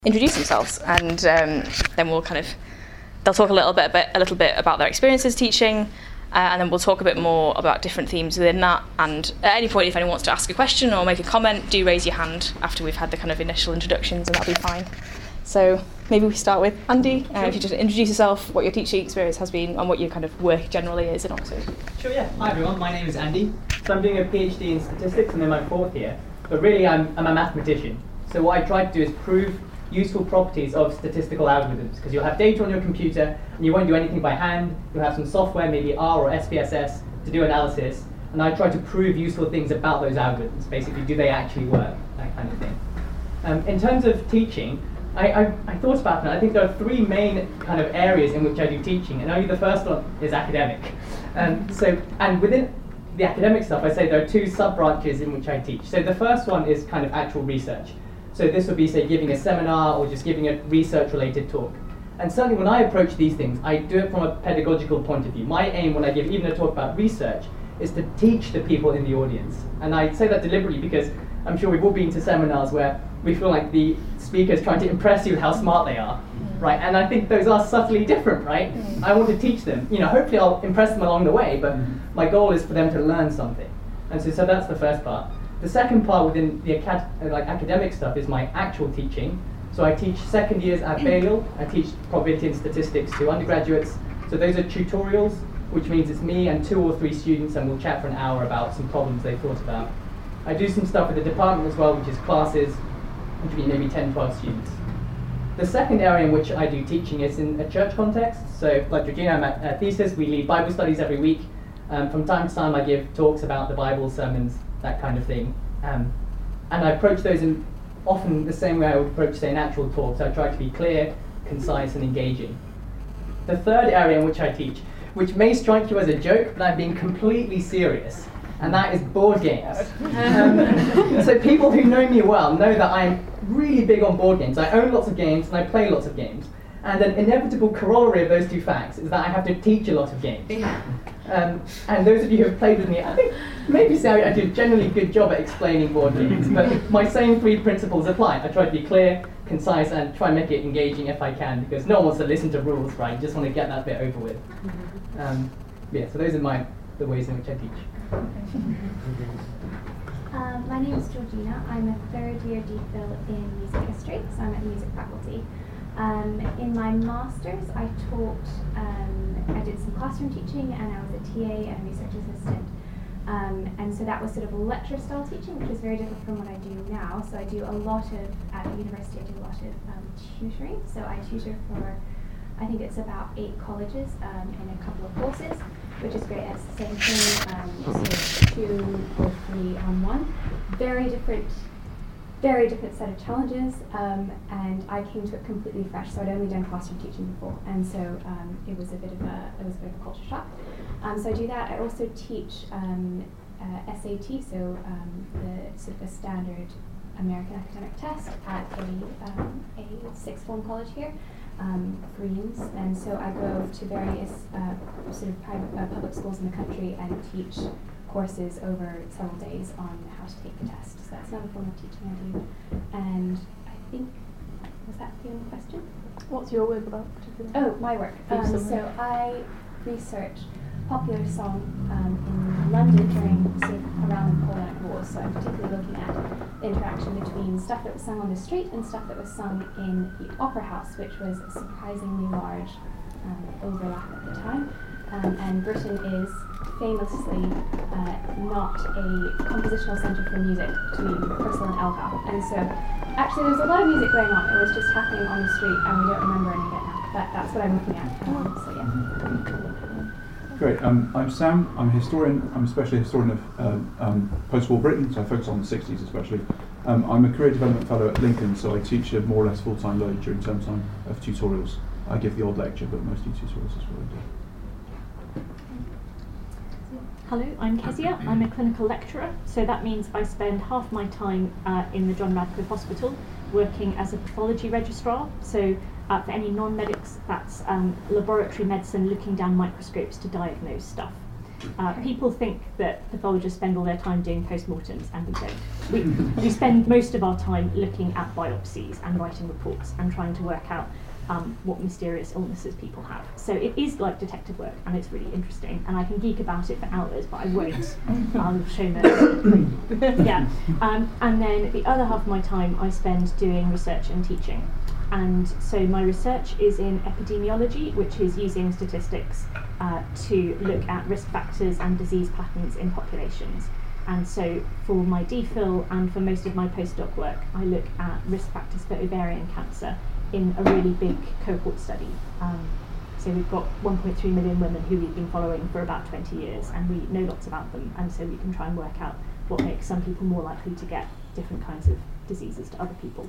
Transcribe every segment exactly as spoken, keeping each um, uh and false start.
introduce themselves, and um, then we'll kind of they'll talk a little bit about, a little bit about their experiences teaching, uh, and then we'll talk a bit more about different themes within that. And at any point, if anyone wants to ask a question or make a comment, do raise your hand after we've had the kind of initial introductions, and that'll be fine. So maybe we start with Andy. Uh, if you just introduce yourself, what your teaching experience has been, and what your kind of work generally is in Oxford. Sure, yeah. Hi everyone, my name is Andy. So I'm doing a PhD in statistics and in my fourth year, but really I'm, I'm a mathematician. So what I try to do is prove useful properties of statistical algorithms, because you'll have data on your computer and you won't do anything by hand. You'll have some software, maybe R or S P S S, to do analysis, and I try to prove useful things about those algorithms. Basically, do they actually work, that kind of thing. Um, in terms of teaching, I, I, I thought about that. I think there are three main kind of areas in which I do teaching, and only the first one is academic. Um, so, and within the academic stuff, I say there are two sub-branches in which I teach. So the first one is kind of actual research. So this would be, say, giving a seminar or just giving a research-related talk. And certainly when I approach these things, I do it from a pedagogical point of view. My aim when I give even a talk about research is to teach the people in the audience. And I say that deliberately because I'm sure we've all been to seminars where we feel like the speaker is trying to impress you with how smart they are, right? And I think those are subtly different, right? I want to teach them. You know, hopefully I'll impress them along the way, but my goal is for them to learn something. And so, so that's the first part. The second part within the acad like academic stuff is my actual teaching. So I teach second years at Balliol. I teach probability and statistics to undergraduates. So those are tutorials, which means it's me and two or three students, and we'll chat for an hour about some problems they thought about. I do some stuff with the department as well, which is classes, which will be maybe ten, twelve students. The second area in which I do teaching is in a church context. So like Georgina, I'm at uh, Thesis. We lead Bible studies every week. Um, from time to time I give talks about the Bible, sermons, that kind of thing. Um, and I approach those in often the same way I would approach, say, an actual talk. So I try to be clear, concise, and engaging. The third area in which I teach, which may strike you as a joke, but I'm being completely serious, and that is board games. um, so people who know me well know that I'm really big on board games. I own lots of games, and I play lots of games. And an inevitable corollary of those two facts is that I have to teach a lot of games. Um, and those of you who have played with me, I think maybe say I do a generally good job at explaining board games, but my same three principles apply. I try to be clear, concise, and try and make it engaging if I can, because no one wants to listen to rules, right? You just want to get that bit over with. Um, yeah, so those are my the ways in which I teach. Um, my name is Georgina. I'm a third year DPhil in music history, so I'm at the music faculty. Um, in my master's, I taught, um, I did some classroom teaching, and I was a T A and a research assistant. Um, and so that was sort of a lecture style teaching, which is very different from what I do now. So I do a lot of, at the university, I do a lot of um, tutoring. So I tutor for, I think it's about eight colleges um, in a couple of courses, which is great. It's the same thing, um, so two or three on one. Very different. Very different set of challenges, um, and I came to it completely fresh. So I'd only done classroom teaching before, and so um, it was a bit of a it was a bit of a culture shock. Um, so I do that. I also teach um, uh, S A T, so um, the sort of a standard American academic test at a um, a sixth form college here, um, Greens, and so I go to various uh, sort of private uh, public schools in the country and teach courses over several days on how to take the test. So that's another form of teaching I do. And I think, was that the only question? What's your work about particularly? Oh, my work. Um, so I research popular song um, in London during sort of around the Napoleonic Wars. So I'm particularly looking at the interaction between stuff that was sung on the street and stuff that was sung in the opera house, which was a surprisingly large um, overlap at the time. Um, and Britain is famously uh, not a compositional centre for music between Bristol and Elgin. And so actually there was a lot of music going on. It was just happening on the street, and we don't remember any of it now. But that's what I'm looking at. Um, so yeah. Great. Um, I'm Sam. I'm a historian. I'm especially a historian of um, um, post-war Britain, so I focus on the sixties especially. Um, I'm a career development fellow at Lincoln, so I teach a more or less full-time load during term time of tutorials. I give the odd lecture, but mostly tutorials is what I do. Hello, I'm Kezia. I'm a clinical lecturer, so that means I spend half my time uh, in the John Radcliffe Hospital working as a pathology registrar. So uh, for any non-medics, that's um, laboratory medicine, looking down microscopes to diagnose stuff. Uh, people think that pathologists spend all their time doing postmortems, and we don't. We, we spend most of our time looking at biopsies and writing reports and trying to work out um, what mysterious illnesses people have. So it is like detective work, and it's really interesting, and I can geek about it for hours, but I won't. I'll show no. Yeah. Um, and then the other half of my time I spend doing research and teaching. And so my research is in epidemiology, which is using statistics uh, to look at risk factors and disease patterns in populations. And so for my DPhil and for most of my postdoc work, I look at risk factors for ovarian cancer in a really big cohort study. Um, so we've got one point three million women who we've been following for about twenty years, and we know lots about them, and so we can try and work out what makes some people more likely to get different kinds of diseases to other people.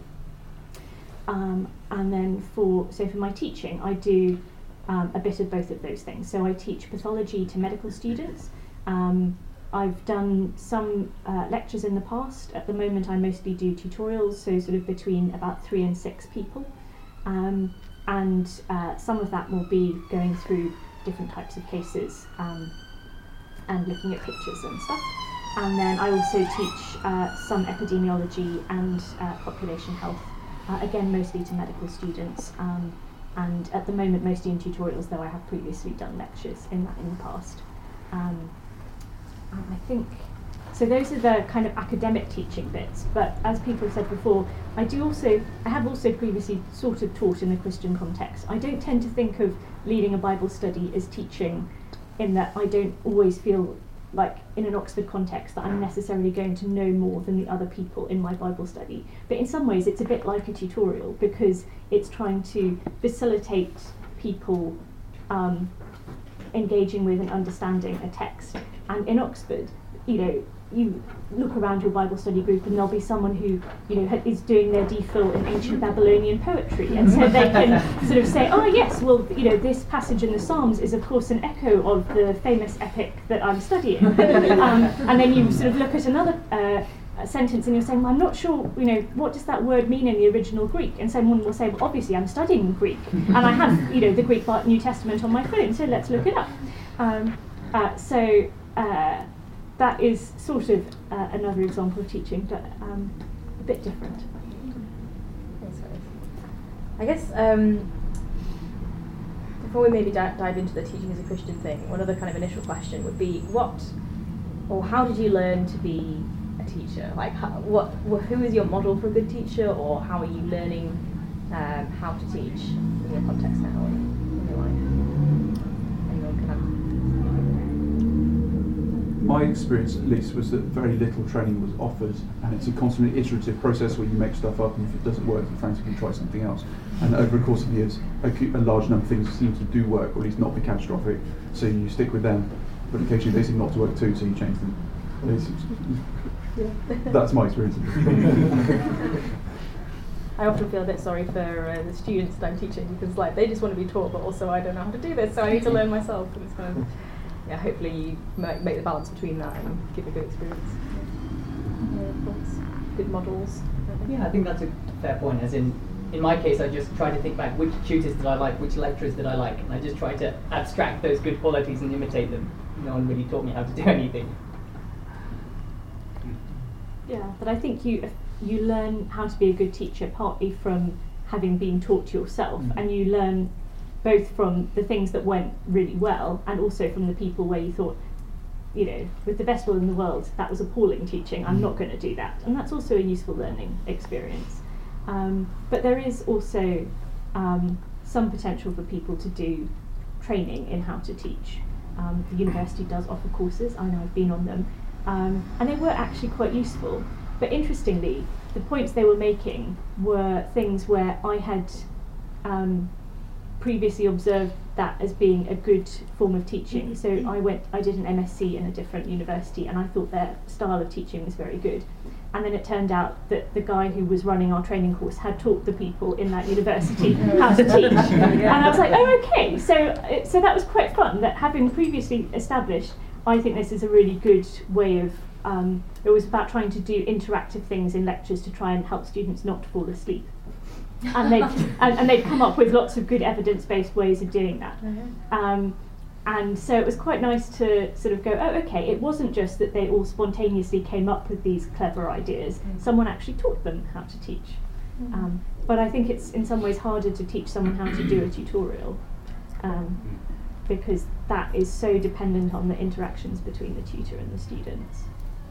Um, and then for, so for my teaching, I do um, a bit of both of those things. So I teach pathology to medical students. Um, I've done some uh, lectures in the past. At the moment I mostly do tutorials, so sort of between about three and six people. Um, and uh, some of that will be going through different types of cases um, and looking at pictures and stuff. And then I also teach uh, some epidemiology and uh, population health. Uh, again, mostly to medical students, um, and at the moment mostly in tutorials, though I have previously done lectures in that in the past. Um, and I think, so those are the kind of academic teaching bits, but as people have said before, I do also, I have also previously sort of taught in the Christian context. I don't tend to think of leading a Bible study as teaching, in that I don't always feel like in an Oxford context that I'm necessarily going to know more than the other people in my Bible study. But in some ways it's a bit like a tutorial, because it's trying to facilitate people um, engaging with and understanding a text. And in Oxford, you know, you look around your Bible study group and there'll be someone who, you know, ha- is doing their DPhil in ancient Babylonian poetry, and so they can sort of say, oh yes, well, you know, this passage in the Psalms is of course an echo of the famous epic that I'm studying. um, and then you sort of look at another uh, sentence and you're saying, well, I'm not sure, you know, what does that word mean in the original Greek? And someone will say, well, obviously I'm studying Greek, and I have, you know, the Greek New Testament on my phone, so let's look it up. Um, uh, so. Uh, That is sort of uh, another example of teaching, but um, a bit different. I guess um, before we maybe di- dive into the teaching as a Christian thing, one other kind of initial question would be, what or how did you learn to be a teacher? Like, how, what, wh- who is your model for a good teacher, or how are you learning um, how to teach in your context now in, in your life? Anyone can have. My experience, at least, was that very little training was offered, and it's a constantly iterative process where you make stuff up, and if it doesn't work, you frantically try something else. And over the course of years, a, a large number of things seem to do work, or at least not be catastrophic, so you stick with them, but occasionally they seem not to work too, so you change them. That's my experience. I often feel a bit sorry for uh, the students that I'm teaching, because like they just want to be taught, but also I don't know how to do this, so I need to learn myself. And it's kind of, yeah, hopefully you make, make the balance between that and give a good experience. Yeah, thoughts? Good models? Yeah, I think that's a fair point. As in, in my case, I just try to think back which tutors did I like, which lecturers did I like, and I just try to abstract those good qualities and imitate them. No one really taught me how to do anything. Yeah, but I think you you learn how to be a good teacher partly from having been taught yourself, mm. and you learn both from the things that went really well and also from the people where you thought, you know, with the best will in the world, that was appalling teaching, I'm not going to do that. And that's also a useful learning experience. Um, but there is also um, some potential for people to do training in how to teach. Um, the university does offer courses, I know I've been on them, um, and they were actually quite useful. But interestingly, the points they were making were things where I had um, previously observed that as being a good form of teaching. So I went, I did an M S c in a different university, and I thought their style of teaching was very good. And then it turned out that the guy who was running our training course had taught the people in that university how to teach. And I was like, oh, okay. So, so that was quite fun, that having previously established, I think this is a really good way of, um, it was about trying to do interactive things in lectures to try and help students not to fall asleep. And they'd, and, and they'd come up with lots of good evidence-based ways of doing that. Mm-hmm. Um, And so it was quite nice to sort of go, oh, okay, it wasn't just that they all spontaneously came up with these clever ideas, mm. someone actually taught them how to teach. Mm. Um, but I think it's in some ways harder to teach someone how to do a tutorial, um, because that is so dependent on the interactions between the tutor and the students.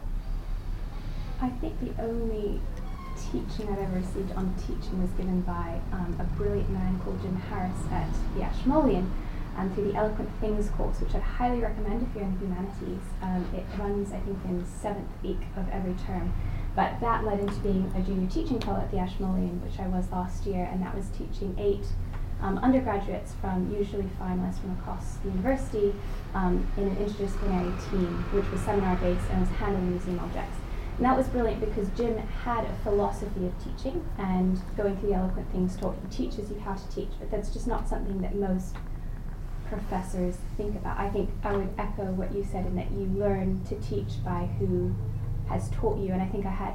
I think the only teaching I've ever received on teaching was given by um, a brilliant man called Jim Harris at the Ashmolean, um, through the Eloquent Things course, which I'd highly recommend if you're in the humanities. Um, it runs, I think, in seventh week of every term. But that led into being a junior teaching fellow at the Ashmolean, which I was last year, and that was teaching eight um, undergraduates from usually finalists from across the university um, in an interdisciplinary team, which was seminar-based and was handling museum objects. And that was brilliant because Jim had a philosophy of teaching, and going through the Eloquent Things talk, he teaches you how to teach, but that's just not something that most professors think about. I think I would echo what you said in that you learn to teach by who has taught you, and I think I had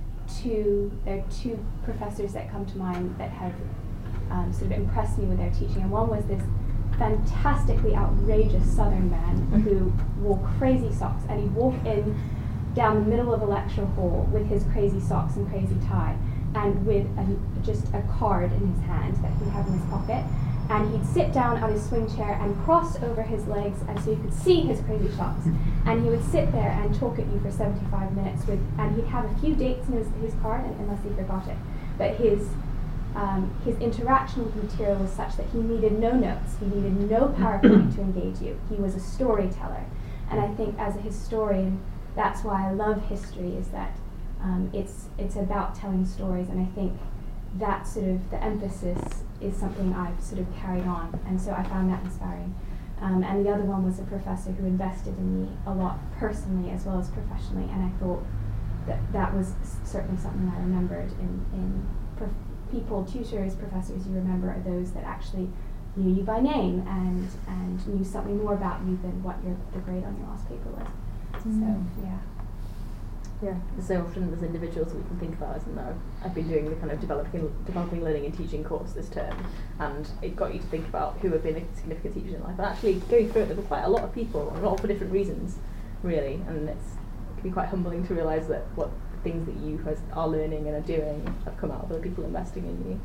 two, there are two professors that come to mind that have um, sort of impressed me with their teaching, and one was this fantastically outrageous Southern man who wore crazy socks, and he'd walk in down the middle of a lecture hall with his crazy socks and crazy tie, and with a, just a card in his hand that he'd have in his pocket, and he'd sit down on his swing chair and cross over his legs, and so you could see his crazy socks, and he would sit there and talk at you for seventy-five minutes with, and he'd have a few dates in his, his card, unless he forgot it, but his um, his interaction with the material was such that he needed no notes, he needed no PowerPoint to engage you. He was a storyteller, and I think as a historian, that's why I love history, is that um, it's it's about telling stories, and I think that sort of the emphasis is something I've sort of carried on, and so I found that inspiring. Um, and the other one was a professor who invested in me a lot personally as well as professionally, and I thought that that was certainly something I remembered in, in prof- people, tutors, professors you remember are those that actually knew you by name and, and knew something more about you than what your the grade on your last paper was. Mm. So, yeah. Yeah, so often there's individuals that we can think about, isn't there? I've been doing the kind of developing developing learning and teaching course this term, and it got you to think about who have been a significant teachers in life. And actually going through it, there were quite a lot of people, and all for different reasons, really. And it's, it can be quite humbling to realise that what things that you has, are learning and are doing have come out of other people investing in you.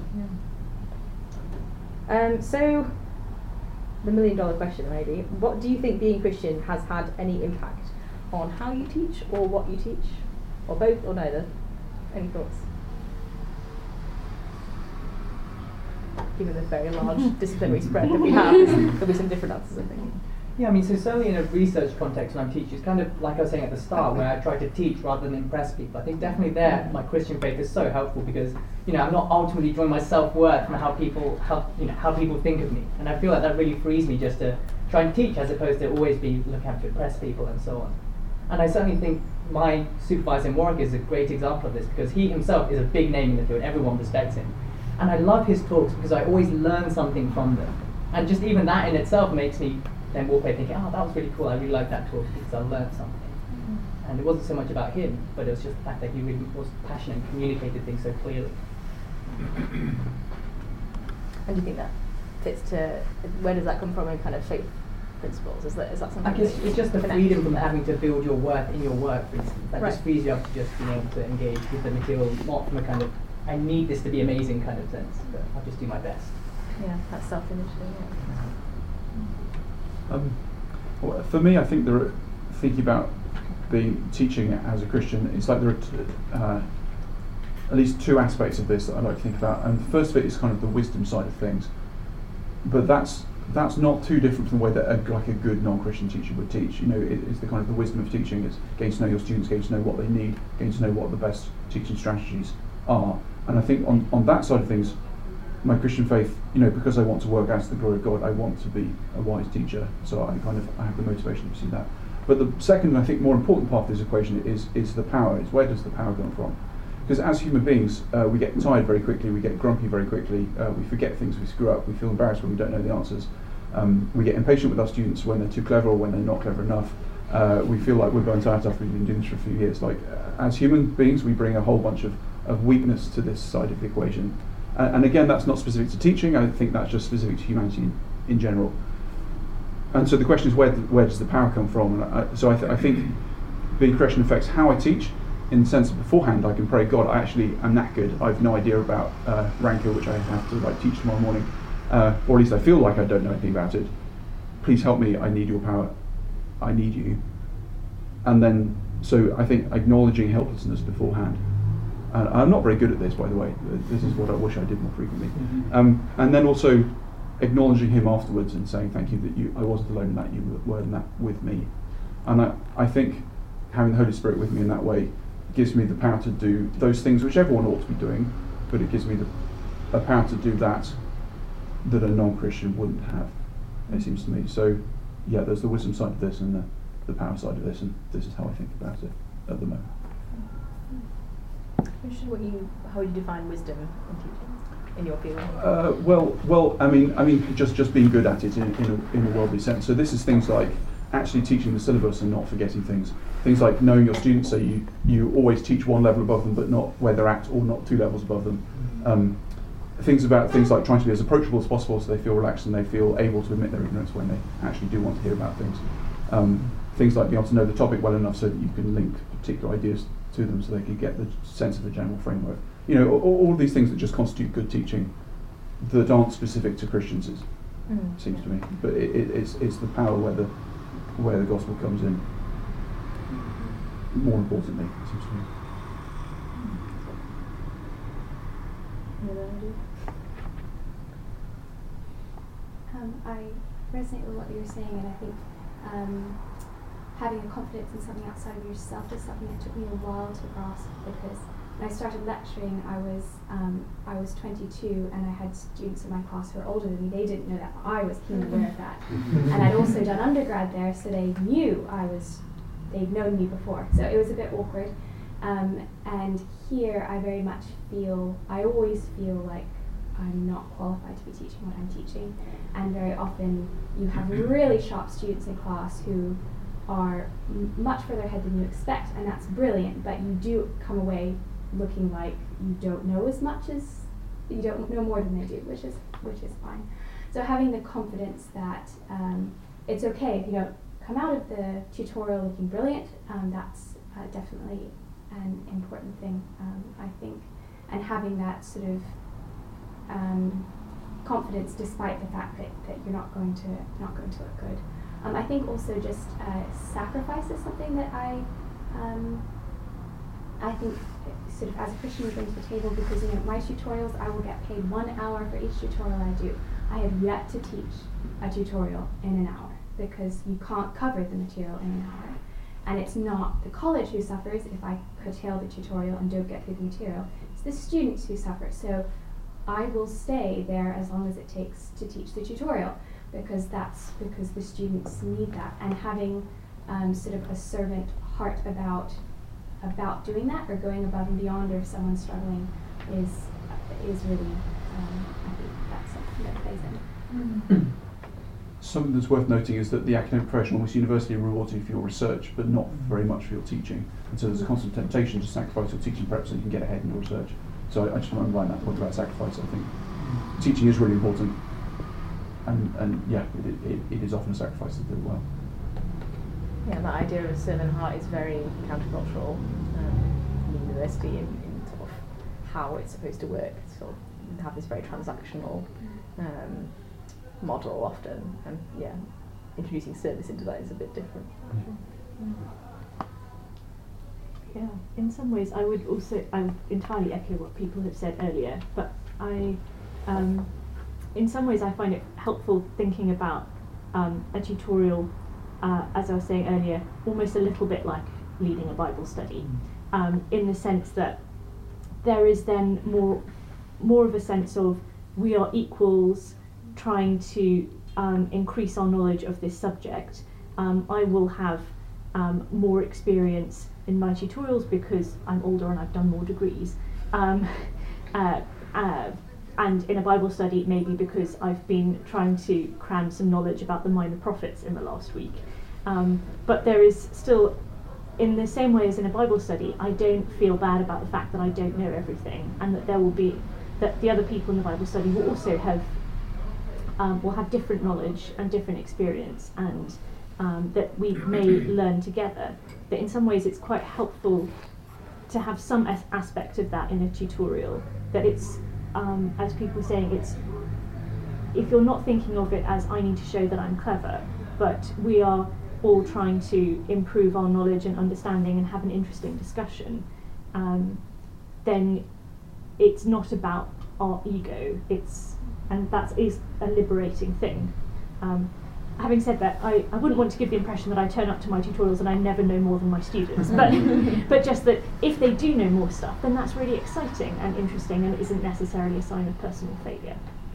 Yeah. Um, so, the million dollar question, maybe. What do you think being Christian has had any impact on how you teach, or what you teach, or both, or neither? Any thoughts? Given the very large disciplinary spread that we have, there'll be some different answers, I think. Yeah, I mean, so certainly in a research context when I'm teaching, it's kind of like I was saying at the start, where I try to teach rather than impress people. I think definitely there, my Christian faith is so helpful because, you know, I'm not ultimately drawing my self-worth from how people, how, you know, how people think of me. And I feel like that really frees me just to try and teach as opposed to always be looking out to impress people and so on. And I certainly think my supervisor in Warwick is a great example of this because he himself is a big name in the field, everyone respects him. And I love his talks because I always learn something from them. And just even that in itself makes me then walk away thinking, oh, that was really cool, I really like that talk because I learned something. Mm-hmm. And it wasn't so much about him, but it was just the fact that he really was passionate and communicated things so clearly. And do you think that fits to, where does that come from in kind of faith principles? Is that, is that something? I guess it's just the freedom from having to build your worth in your work, for instance. That right. just frees you up to just being able to engage with the material, not from a kind of, I need this to be amazing kind of sense, but I'll just do my best. Yeah, that's self-initiative. Yeah. Um, well, for me, I think there are, thinking about being teaching as a Christian, it's like there are t- uh, at least two aspects of this that I like to think about. And the first of it is kind of the wisdom side of things, but that's that's not too different from the way that a, like a good non-Christian teacher would teach. You know, it, it's the kind of the wisdom of teaching is getting to know your students, getting to know what they need, getting to know what the best teaching strategies are. And I think on, on that side of things, my Christian faith, you know, because I want to work out to the glory of God, I want to be a wise teacher, so I kind of I have the motivation to pursue that. But the second, I think, more important part of this equation is is the power. Is where does the power come from? Because as human beings, uh, we get tired very quickly, we get grumpy very quickly, uh, we forget things, we screw up, we feel embarrassed when we don't know the answers. Um, we get impatient with our students when they're too clever or when they're not clever enough. Uh, we feel like we're burnt out after we've been doing this for a few years. Like uh, as human beings, we bring a whole bunch of, of weakness to this side of the equation. Uh, and again, that's not specific to teaching, I think that's just specific to humanity in, in general. and so the question is, where where does the power come from? And I, so I, th- I think being Christian affects how I teach, in the sense that beforehand I can pray, God, I actually am that good. I have no idea about uh, Ranker, which I have to like teach tomorrow morning, uh, or at least I feel like I don't know anything about it. Please help me. I need your power. I need you. And then, so I think acknowledging helplessness beforehand. And I'm not very good at this, by the way. This is what I wish I did more frequently. Mm-hmm. Um, and then also acknowledging him afterwards and saying thank you that you, I wasn't alone in that, you were in that with me. And I, I think having the Holy Spirit with me in that way gives me the power to do those things which everyone ought to be doing, but it gives me the, the power to do that that a non-Christian wouldn't have, it seems to me. So yeah, there's the wisdom side of this and the, the power side of this, and this is how I think about it at the moment. What you, how would you define wisdom in teaching, in your field? Uh, well, well, I mean, I mean, just just being good at it in, in, a, in a worldly sense. So this is things like actually teaching the syllabus and not forgetting things. Things like knowing your students, so you you always teach one level above them, but not where they're at, or not two levels above them. Um, things about things like trying to be as approachable as possible, so they feel relaxed and they feel able to admit their ignorance when they actually do want to hear about things. Um, things like being able to know the topic well enough so that you can link particular ideas to them, so they can get the sense of the general framework. You know, all, all these things that just constitute good teaching that aren't specific to Christians, is, mm. seems to me. But it, it, it's it's the power where the where the gospel comes in. More importantly, it seems to me. Um, I resonate with what you were saying, and I think um, having a confidence in something outside of yourself is something that took me a while to grasp, because when I started lecturing, I was um, I was twenty-two, and I had students in my class who were older than me. They didn't know that, but I was keenly aware of that. And I'd also done undergrad there, so they knew I was, they'd known me before. So it was a bit awkward. Um, and here I very much feel, I always feel like I'm not qualified to be teaching what I'm teaching. And very often you have really sharp students in class who are m- much further ahead than you expect, and that's brilliant, but you do come away looking like you don't know as much as, you don't know more than they do, which is which is fine. So having the confidence that um, it's okay if you don't come out of the tutorial looking brilliant, um, that's uh, definitely an important thing, um, I think, and having that sort of um, confidence despite the fact that, that you're not going to not going to look good. Um, I think also just uh, sacrifice is something that I um, I think sort of as a Christian we bring to the table, because you know my tutorials, I will get paid one hour for each tutorial I do. I have yet to teach a tutorial in an hour, because you can't cover the material in an hour. And it's not the college who suffers if I curtail the tutorial and don't get through the material. It's the students who suffer. So I will stay there as long as it takes to teach the tutorial, because that's because the students need that. And having um, sort of a servant heart about about doing that, or going above and beyond, or if someone's struggling, is is really um, I think that's something that plays in. Mm-hmm. Something that's worth noting is that the academic profession, almost universally, rewards you for your research, but not very much for your teaching. And so there's a constant temptation to sacrifice your teaching prep so you can get ahead in your research. So I, I just want to underline that point about sacrifice. I think teaching is really important, and and yeah, it, it, it is often a sacrifice to do it well. Yeah, that idea of a servant heart is very countercultural um, in university, in, in sort of how it's supposed to work. Sort of have this very transactional um, model often, and yeah, introducing service into that is a bit different. Yeah, in some ways I would also, I would entirely echo what people have said earlier, but I, um, in some ways I find it helpful thinking about um, a tutorial, uh, as I was saying earlier, almost a little bit like leading a Bible study, um, in the sense that there is then more, more of a sense of we are equals, trying to um, increase our knowledge of this subject. Um, I will have um, more experience in my tutorials because I'm older and I've done more degrees. Um, uh, uh, and in a Bible study, maybe because I've been trying to cram some knowledge about the minor prophets in the last week. Um, but there is still, in the same way as in a Bible study, I don't feel bad about the fact that I don't know everything, and that there will be, that the other people in the Bible study will also have um, will have different knowledge and different experience, and um, that we may learn together. That in some ways it's quite helpful to have some as- aspect of that in a tutorial. That it's, um, as people were saying, it's if you're not thinking of it as I need to show that I'm clever, but we are all trying to improve our knowledge and understanding and have an interesting discussion, um, then it's not about our ego. It's and that is a liberating thing. Um, having said that, I, I wouldn't want to give the impression that I turn up to my tutorials and I never know more than my students, but but just that if they do know more stuff, then that's really exciting and interesting, and it isn't necessarily a sign of personal failure.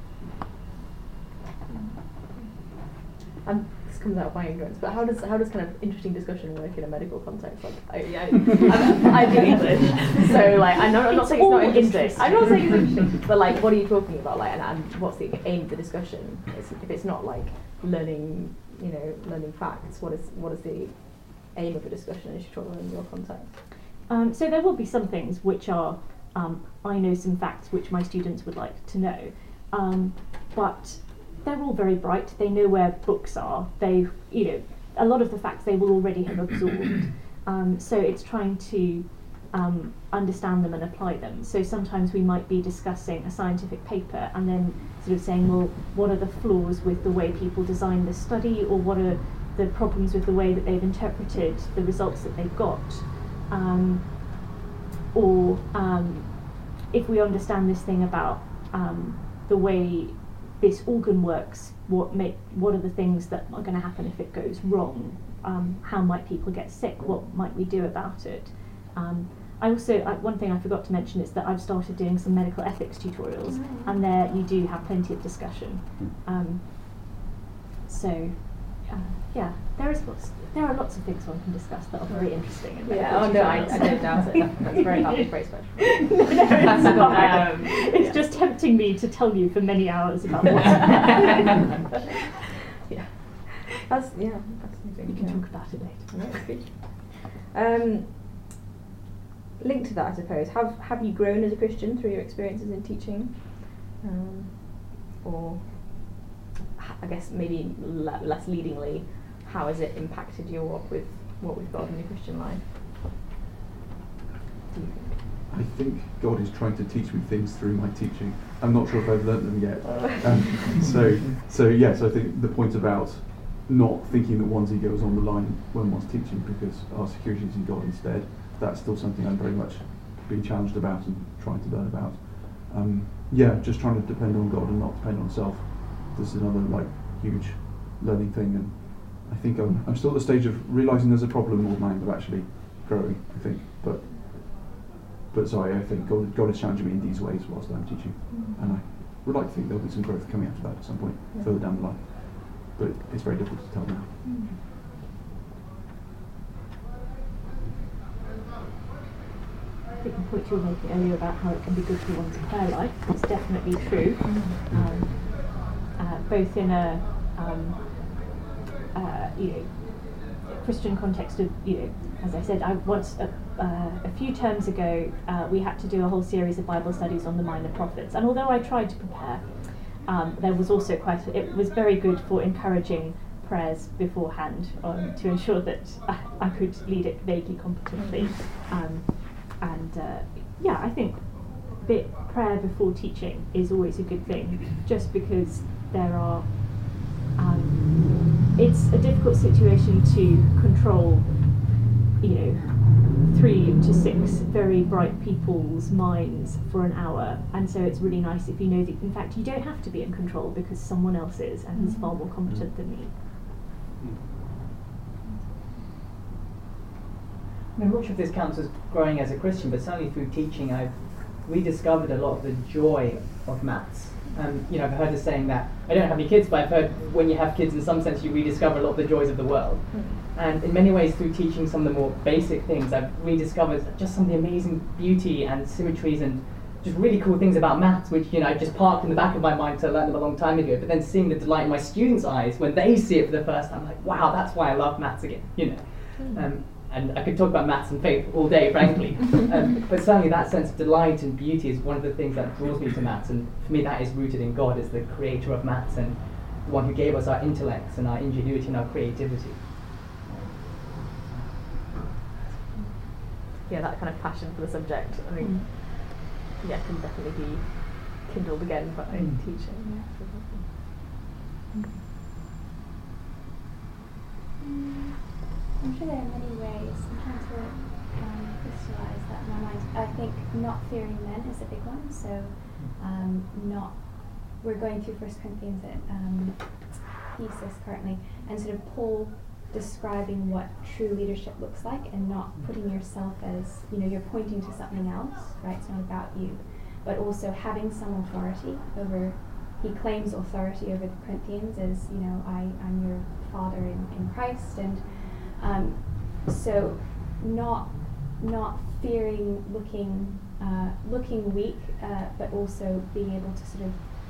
And this comes out of my ignorance, but how does how does kind of interesting discussion work in a medical context? Like, I, I, I, I do English, so like, I'm not, I'm not It's saying it's not all interesting. interesting. I'm not saying it's interesting, but like, what are you talking about? Like, and, and what's the aim of the discussion? It's, if it's not like learning, you know, learning facts, what is what is the aim of a discussion in a tutorial in your context? Um, so there will be some things which are, um, I know some facts which my students would like to know, um, but they're all very bright. They know where books are. They, you know, a lot of the facts they will already have absorbed. Um, so it's trying to um, understand them and apply them. So sometimes we might be discussing a scientific paper and then sort of saying, well, what are the flaws with the way people design the study, or what are the problems with the way that they've interpreted the results that they've got? Um, or um, if we understand this thing about um, the way this organ works, what make what are the things that are going to happen if it goes wrong? Um, how might people get sick? What might we do about it? Um, I also, uh, one thing I forgot to mention is that I've started doing some medical ethics tutorials, mm-hmm. and there you do have plenty of discussion. Um, so, uh, yeah, there is lots. There are lots of things one can discuss that are very interesting. In yeah. Oh no, I, I don't doubt it. That's, that's very happy phrase. no, no, it's not. Um, it's yeah. just tempting me to tell you for many hours about what's yeah. That's yeah. That's amazing. You can yeah. talk about it later. Yeah, that's good. Um, linked to that, I suppose, have have you grown as a Christian through your experiences in teaching, um, or I guess maybe le- less leadingly, how has it impacted your walk with what with God in your Christian life? Do you think? I think God is trying to teach me things through my teaching. I'm not sure if I've learnt them yet. Um, so, so yes, I think the point about not thinking that one's ego is on the line when one's teaching because our security is in God instead, that's still something I'm very much being challenged about and trying to learn about. Um, yeah, just trying to depend on God and not depend on self. This is another like huge learning thing, and I think I'm, I'm still at the stage of realising there's a problem more than I am of actually growing, I think. But but sorry, I think God, God is challenging me in these ways whilst I'm teaching, mm-hmm. and I would like to think there'll be some growth coming out of that at some point yeah. further down the line. But it's very difficult to tell now. Mm. I think the point you were making earlier about how it can be good for one's prayer life is definitely true. Mm-hmm. Um, uh, both in a um, uh, you know Christian context of, you know, as I said, I once uh, uh, a few terms ago uh, we had to do a whole series of Bible studies on the Minor Prophets, and although I tried to prepare, um, there was also quite a, it was very good for encouraging prayers beforehand um, to ensure that I, I could lead it vaguely competently, um, and uh, yeah, I think bit prayer before teaching is always a good thing, just because there are um, it's a difficult situation to control, you know, three to six very bright people's minds for an hour, and so it's really nice if you know that in fact you don't have to be in control because someone else is and who's far more competent than me. I'm not sure if this counts as growing as a Christian, but certainly through teaching I've rediscovered a lot of the joy of maths. Um, you know, I've heard the saying that, I don't have any kids, but I've heard when you have kids in some sense you rediscover a lot of the joys of the world. Mm-hmm. And in many ways through teaching some of the more basic things I've rediscovered just some of the amazing beauty and symmetries and just really cool things about maths, which, you know, I just parked in the back of my mind to learn them a long time ago, but then seeing the delight in my students' eyes when they see it for the first time, I'm like, wow, that's why I love maths again, you know. Mm-hmm. Um, and I could talk about maths and faith all day, frankly, um, but certainly that sense of delight and beauty is one of the things that draws me to maths, and for me that is rooted in God as the creator of maths, and the one who gave us our intellects and our ingenuity and our creativity. Yeah, that kind of passion for the subject, I think, mm. yeah, can definitely be kindled again by mm. teaching. Yeah. Mm. I'm sure there are many ways. I'm trying to um, crystallise that in my mind. I think not fearing men is a big one. So um, not, we're going through First Corinthians at um, thesis currently, and sort of Paul describing what true leadership looks like, and not putting yourself as, you know, you're pointing to something else, right? It's not about you, but also having some authority over. He claims authority over the Corinthians as, you know, I, I'm your father in, in Christ, and um, so not not fearing looking uh, looking weak, uh, but also being able to sort of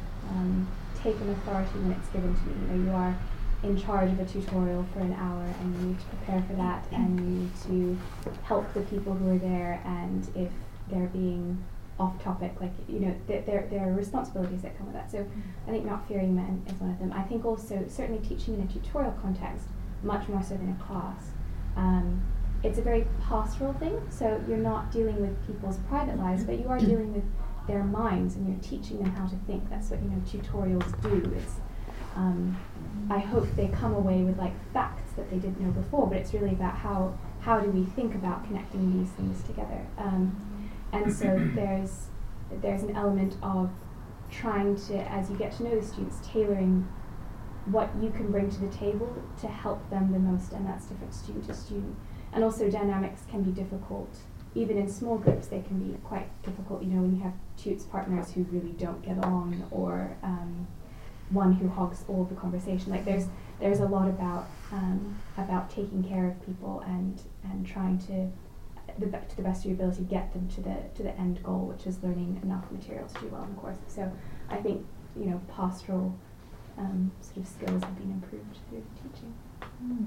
um, take an authority when it's given to me. You know, you are in charge of a tutorial for an hour, and you need to prepare for that, and you need to help the people who are there, and if they're being off topic, like, you know, th there there are responsibilities that come with that. So I think not fearing men is one of them. I think also certainly teaching in a tutorial context, much more so than a class. Um, it's a very pastoral thing, so you're not dealing with people's private lives, but you are dealing with their minds, and you're teaching them how to think. That's what, you know, tutorials do. It's um, I hope they come away with like facts that they didn't know before, but it's really about how how do we think about connecting these things together. Um, And so there's there's an element of trying to, as you get to know the students, tailoring what you can bring to the table to help them the most, and that's different student to student. And also dynamics can be difficult. Even in small groups, they can be quite difficult, you know, when you have tutes partners who really don't get along, or um, one who hogs all the conversation. Like there's there's a lot about um, about taking care of people and and trying to The, to the best of your ability, get them to the to the end goal, which is learning enough material to do well in the course. So I think, you know, pastoral um, sort of skills have been improved through the teaching. Mm.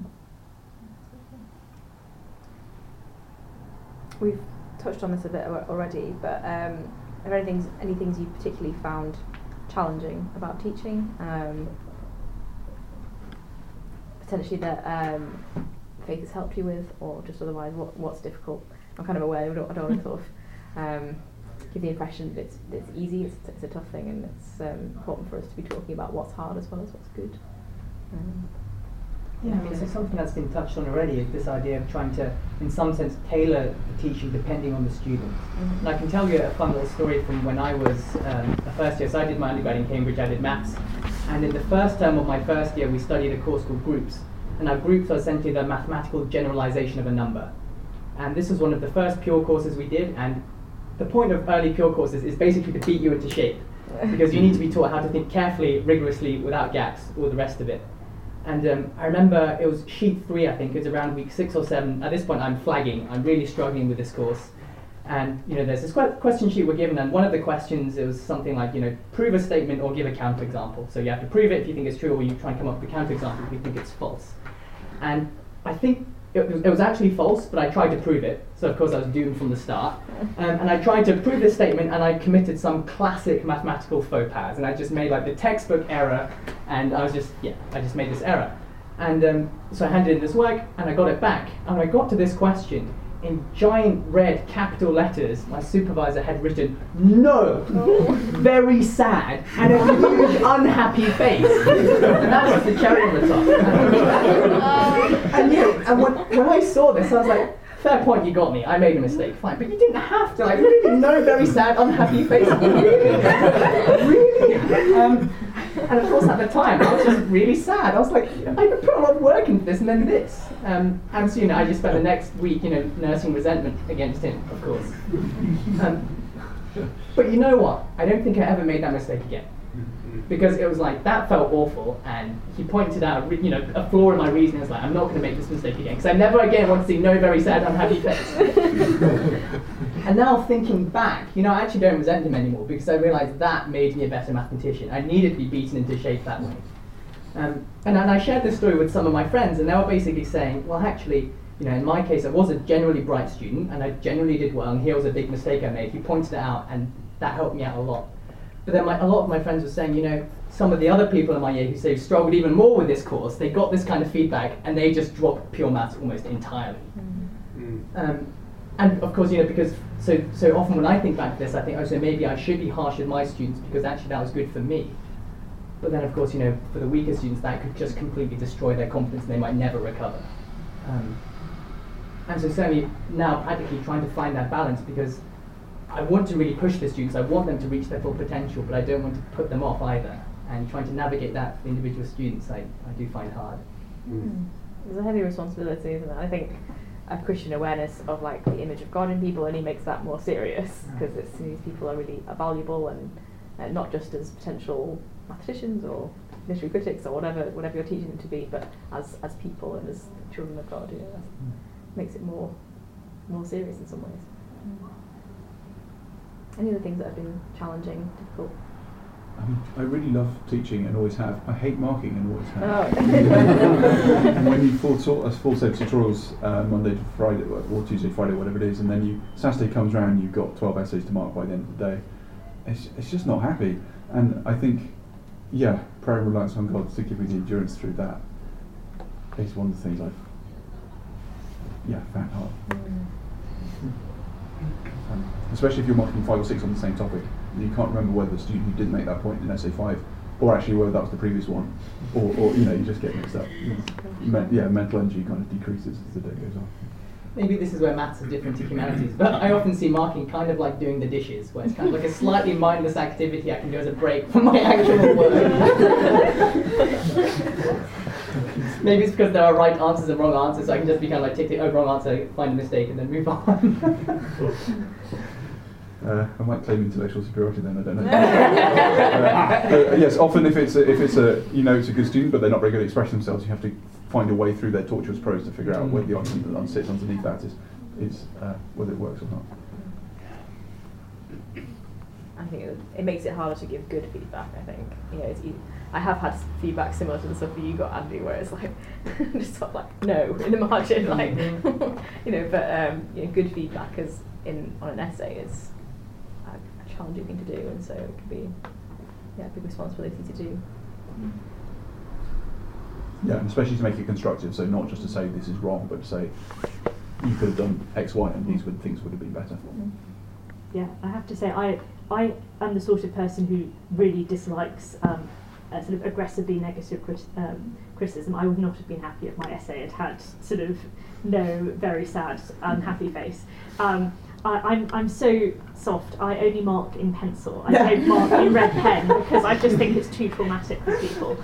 We've touched on this a bit already, but um, are there any things, any things you particularly found challenging about teaching? Um, potentially that um, Faith has helped you with, or just otherwise, what what's difficult? I'm kind of aware, I don't, I don't want to sort of um, give the impression that it's, it's easy, it's, it's a tough thing, and it's um, important for us to be talking about what's hard as well as what's good. Um, yeah, I mean, so something that's been touched on already is this idea of trying to, in some sense, tailor the teaching depending on the student. Mm-hmm. And I can tell you a fun little story from when I was um, a first year. So I did my undergrad in Cambridge, I did maths, and in the first term of my first year we studied a course called groups. And our groups are essentially the mathematical generalization of a number. And this was one of the first pure courses we did, and the point of early pure courses is basically to beat you into shape, because you need to be taught how to think carefully, rigorously, without gaps, all the rest of it. And um, I remember it was sheet three, I think, it was around week six or seven. At this point I'm flagging, I'm really struggling with this course. And you know, there's this que question sheet we're given, and one of the questions, it was something like, you know, prove a statement or give a counterexample. So you have to prove it if you think it's true, or you try and come up with a counterexample if you think it's false. And I think it was, it was actually false, but I tried to prove it. So of course I was doomed from the start. Um, and I tried to prove this statement, and I committed some classic mathematical faux pas. And I just made like the textbook error, and I was just, yeah, I just made this error. And um, so I handed in this work, and I got it back. And I got to this question, in giant red capital letters, my supervisor had written, "No!" Oh. Very sad, and a huge unhappy face. And that was the cherry on the top. And, you, and when, when I saw this, I was like, fair point, you got me, I made a mistake, fine. But you didn't have to, like, really, no very sad, unhappy face. Really? Really? Um, and of course at the time, I was just really sad. I was like, I put a lot of work into this, and then this. Um, and so, you know, I just spent the next week, you know, nursing resentment against him, of course. Um, but you know what? I don't think I ever made that mistake again. Because it was like, that felt awful, and he pointed out, you know, a flaw in my reasoning. I was like, I'm not going to make this mistake again, because I never again want to see no very sad, unhappy face. And now thinking back, you know, I actually don't resent him anymore, because I realised that made me a better mathematician. I needed to be beaten into shape that way. Um, and, and I shared this story with some of my friends, and they were basically saying, well, actually, you know, in my case, I was a generally bright student, and I generally did well, and here was a big mistake I made. He pointed it out, and that helped me out a lot. But then my, a lot of my friends were saying, you know, some of the other people in my year who say struggled even more with this course, they got this kind of feedback and they just dropped pure maths almost entirely. Mm. Um, and of course, you know, because so so often when I think back to this, I think, oh, so maybe I should be harsh with my students because actually that was good for me. But then, of course, you know, for the weaker students, that could just completely destroy their confidence and they might never recover. Um, and so certainly now practically trying to find that balance, because I want to really push the students, I want them to reach their full potential, but I don't want to put them off either. And trying to navigate that for individual students, I, I do find hard. Mm. There's a heavy responsibility, isn't there? I think a Christian awareness of like the image of God in people only makes that more serious, because it's these people are really are valuable, and uh, not just as potential mathematicians or literary critics or whatever whatever you're teaching them to be, but as as people and as children of God. You know, that makes it more more serious in some ways. Mm. Any other things that have been challenging, difficult? Um, I really love teaching and always have. I hate marking and always have. Oh. And when you full taught us full set tutorials uh, Monday to Friday, or Tuesday, Friday, whatever it is, and then you Saturday comes around, you've got twelve essays to mark by the end of the day. It's it's just not happy. And I think, yeah, prayer and reliance on God to give me the endurance through that is one of the things I've yeah found hard. Mm. Um, especially if you're marking five or six on the same topic, you can't remember whether the student who didn't make that point in essay five, or actually whether that was the previous one, or, or you know, you just get mixed up. Me- yeah, mental energy kind of decreases as the day goes on. Maybe this is where maths is different to humanities, but I often see marking kind of like doing the dishes, where it's kind of like a slightly mindless activity I can do as a break from my actual work. Maybe it's because there are right answers and wrong answers, so I can just be kind of like tick tick, oh, wrong answer, find a mistake, and then move on. Uh, I might claim intellectual superiority then. I don't know. uh, uh, yes, often if it's a, if it's a you know it's a good student, but they're not very good at expressing themselves, you have to find a way through their tortuous prose to figure out whether the argument that sits underneath that is is uh, whether it works or not. I think it, it makes it harder to give good feedback. I think you know it's easy. I have had feedback similar to the stuff that you got, Andy, where it's like just sort of like no in the margin, like you know. But um, you know, good feedback is in on an essay is a, a challenging thing to do, and so it can be yeah a big responsibility to do. Yeah, and especially to make it constructive, so not just to say this is wrong, but to say you could have done X, Y, and these would things would have been better. Mm. Yeah, I have to say I I am the sort of person who really dislikes um, uh, sort of aggressively negative crit- um, criticism. I would not have been happy if my essay had had sort of no very sad, unhappy face. Um, I, I'm I'm so soft. I only mark in pencil. I don't mark in red pen because I just think it's too traumatic for people.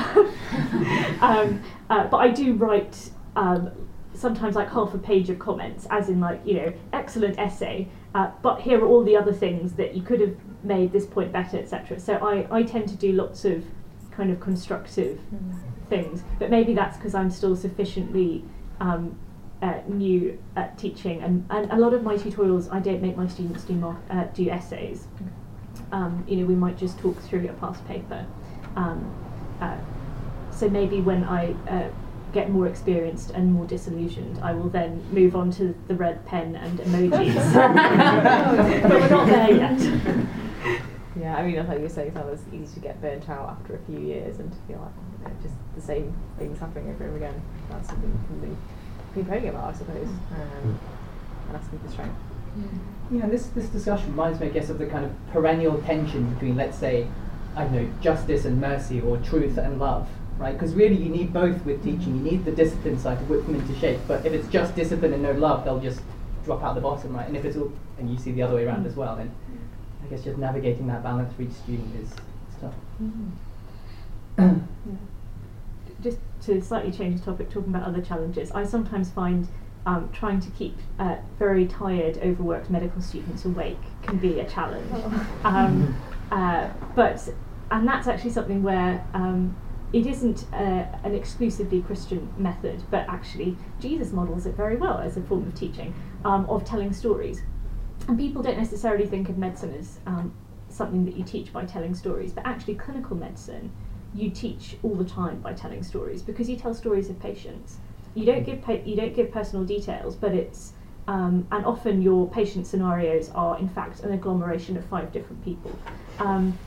um, uh, but I do write um, sometimes like half a page of comments, as in like you know excellent essay. Uh, but here are all the other things that you could have made this point better, et cetera. So I, I tend to do lots of kind of constructive mm. things, but maybe that's because I'm still sufficiently um, uh, new at teaching, and, and a lot of my tutorials I don't make my students do mar- uh, do essays. Um, you know, we might just talk through a past paper. Um, uh, so maybe when I uh, get more experienced and more disillusioned, I will then move on to the red pen and emojis. But we're not there yet. Yeah, I mean, I thought you were saying that it's easy to get burnt out after a few years and to feel like you know, just the same things happening over and over again. That's something you can be praying about, I suppose, um, and asking for strength. Yeah, this this discussion reminds me, I guess, of the kind of perennial tension between, let's say, I don't know, justice and mercy, or truth and love. Right, because really you need both with teaching. You need the discipline side to whip them into shape. But if it's just discipline and no love, they'll just drop out the bottom, right? And if it's all, and you see the other way around as well, then I guess just navigating that balance for each student is, is tough. Mm-hmm. Yeah. Just to slightly change the topic, talking about other challenges, I sometimes find um, trying to keep uh, very tired, overworked medical students awake can be a challenge. Oh. Um, uh, but and that's actually something where. Um, It isn't uh, an exclusively Christian method, but actually Jesus models it very well as a form of teaching, um, of telling stories. And people don't necessarily think of medicine as um, something that you teach by telling stories, but actually clinical medicine you teach all the time by telling stories, because you tell stories of patients. You don't give pa- you don't give personal details, but it's um, and often your patient scenarios are in fact an agglomeration of five different people. Um,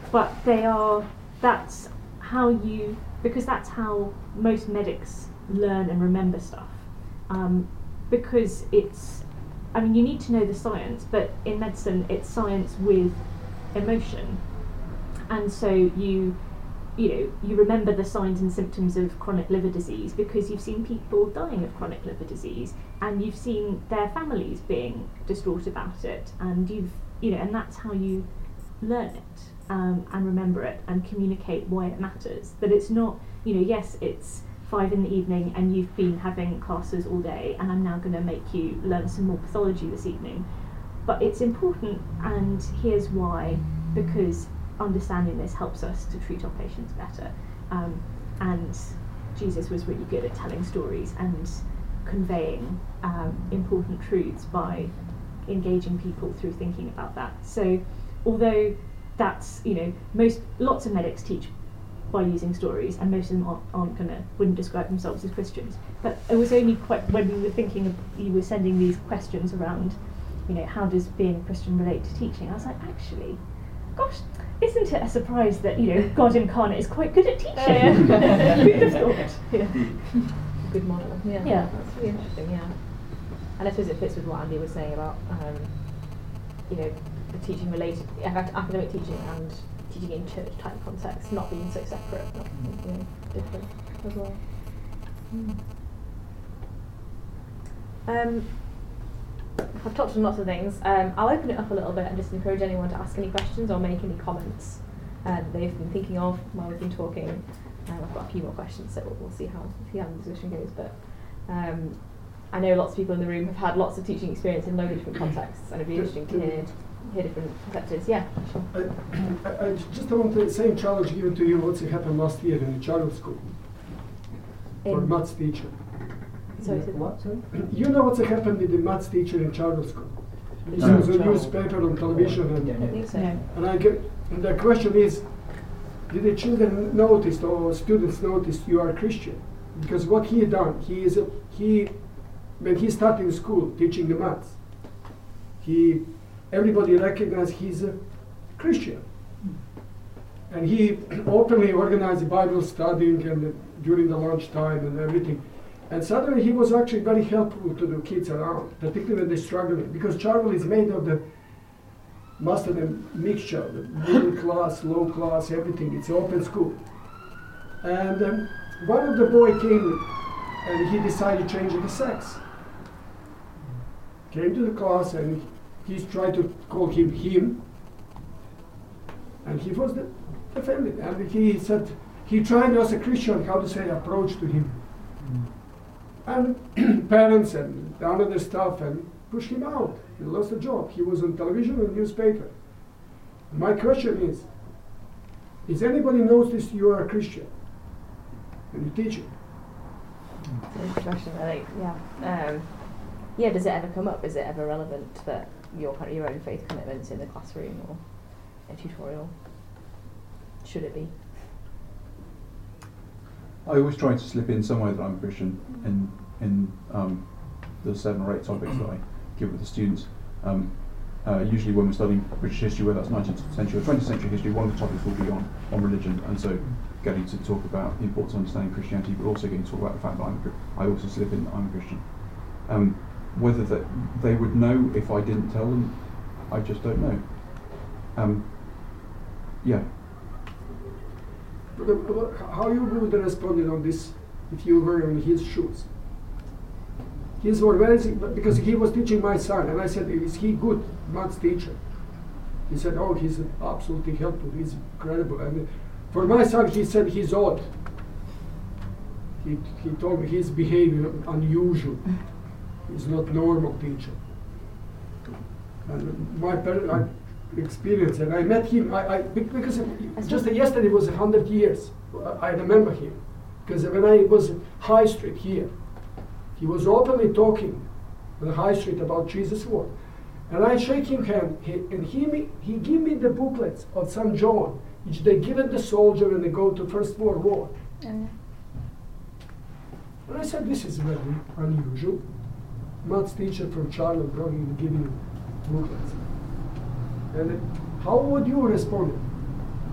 but they are, that's how you, because that's how most medics learn and remember stuff. Um, because it's, I mean, you need to know the science, but in medicine it's science with emotion. And so you, you know, you remember the signs and symptoms of chronic liver disease because you've seen people dying of chronic liver disease, and you've seen their families being distraught about it, and you've, you know, and that's how you learn it um, and remember it and communicate why it matters. That it's not, you know, yes, it's five in the evening and you've been having classes all day and I'm now going to make you learn some more pathology this evening, but it's important and here's why, because understanding this helps us to treat our patients better. Um, and Jesus was really good at telling stories and conveying um, important truths by engaging people through thinking about that. So although that's, you know, most, lots of medics teach by using stories, and most of them aren't, aren't gonna, wouldn't describe themselves as Christians. But it was only quite, when we were thinking of, you were sending these questions around, you know, how does being a Christian relate to teaching? I was like, actually, gosh, isn't it a surprise that, you know, God incarnate is quite good at teaching? Yeah. Who'd have thought? Yeah. Good model. Yeah. Yeah. That's really interesting. Yeah. And I suppose it fits with what Andy was saying about, um, you know, the teaching related, academic teaching and teaching in church type context, not being so separate, not, you know, different as well. Mm. Um, I've touched on lots of things. Um, I'll open it up a little bit and just encourage anyone to ask any questions or make any comments uh, that they've been thinking of while we've been talking. Um, I've got a few more questions, so we'll, we'll see how see how the discussion goes. But um, I know lots of people in the room have had lots of teaching experience in loads of different contexts, and it'd be interesting to hear hear different perspectives. Yeah. Sure. I, I, I just want the same challenge given to you. What's happened last year in the child school for maths teacher? Sorry, so what? Sorry? You know what's happened with the maths teacher in child school? No. There was a newspaper on television, and, I don't think so. No. and I get. And the question is, did the children notice or students notice you are a Christian? Because what he done, he is a, he when he started school teaching the maths, he everybody recognized he's a Christian, and he openly organized the Bible studying and the, during the lunchtime and everything. And suddenly he was actually very helpful to the kids around, particularly when they're struggling, because Charvel is made of the mustard and mixture, the middle class, low class, everything. It's an open school. And um, one of the boy came and he decided to change the sex. Came to the class and he tried to call him him. And he was the, the family. And he said, he tried as a Christian, how to say, approach to him. And parents and another stuff and pushed him out. He lost a job. He was on television and newspaper. My question is, is anybody noticed you are a Christian and you teach it? That's a good question. I think, yeah. Um, yeah. Does it ever come up? Is it ever relevant that your kind of your own faith commitments in the classroom or a tutorial? Should it be? I always try to slip in some way that I'm a Christian in in um, the seven or eight topics that I give with the students. Um, uh, usually when we're studying British history, whether that's nineteenth century or twentieth century history, one of the topics will be on, on religion, and so getting to talk about the importance of understanding Christianity, but also getting to talk about the fact that I'm a, I also slip in that I'm a Christian. Um, whether that they would know if I didn't tell them, I just don't know. Um, yeah. But, but how you would have responded on this if you were in his shoes? His were very, because he was teaching my son, and I said, is he good maths teacher? He said, oh, he's absolutely helpful, he's incredible. And for my son, he said he's odd. He, he told me his behavior unusual. He's not normal teacher. And my parents, experience, and I met him, I, I because just yesterday was a hundred years, I remember him, because when I was High Street here, he was openly talking on the High Street about Jesus' word, and I shake him hand, he, and he he gave me the booklets of Saint John, which they give it the soldier when they go to First World War. Oh. And I said, this is very unusual. Maths teacher from Charlotte Broggie giving booklets. And how would you respond?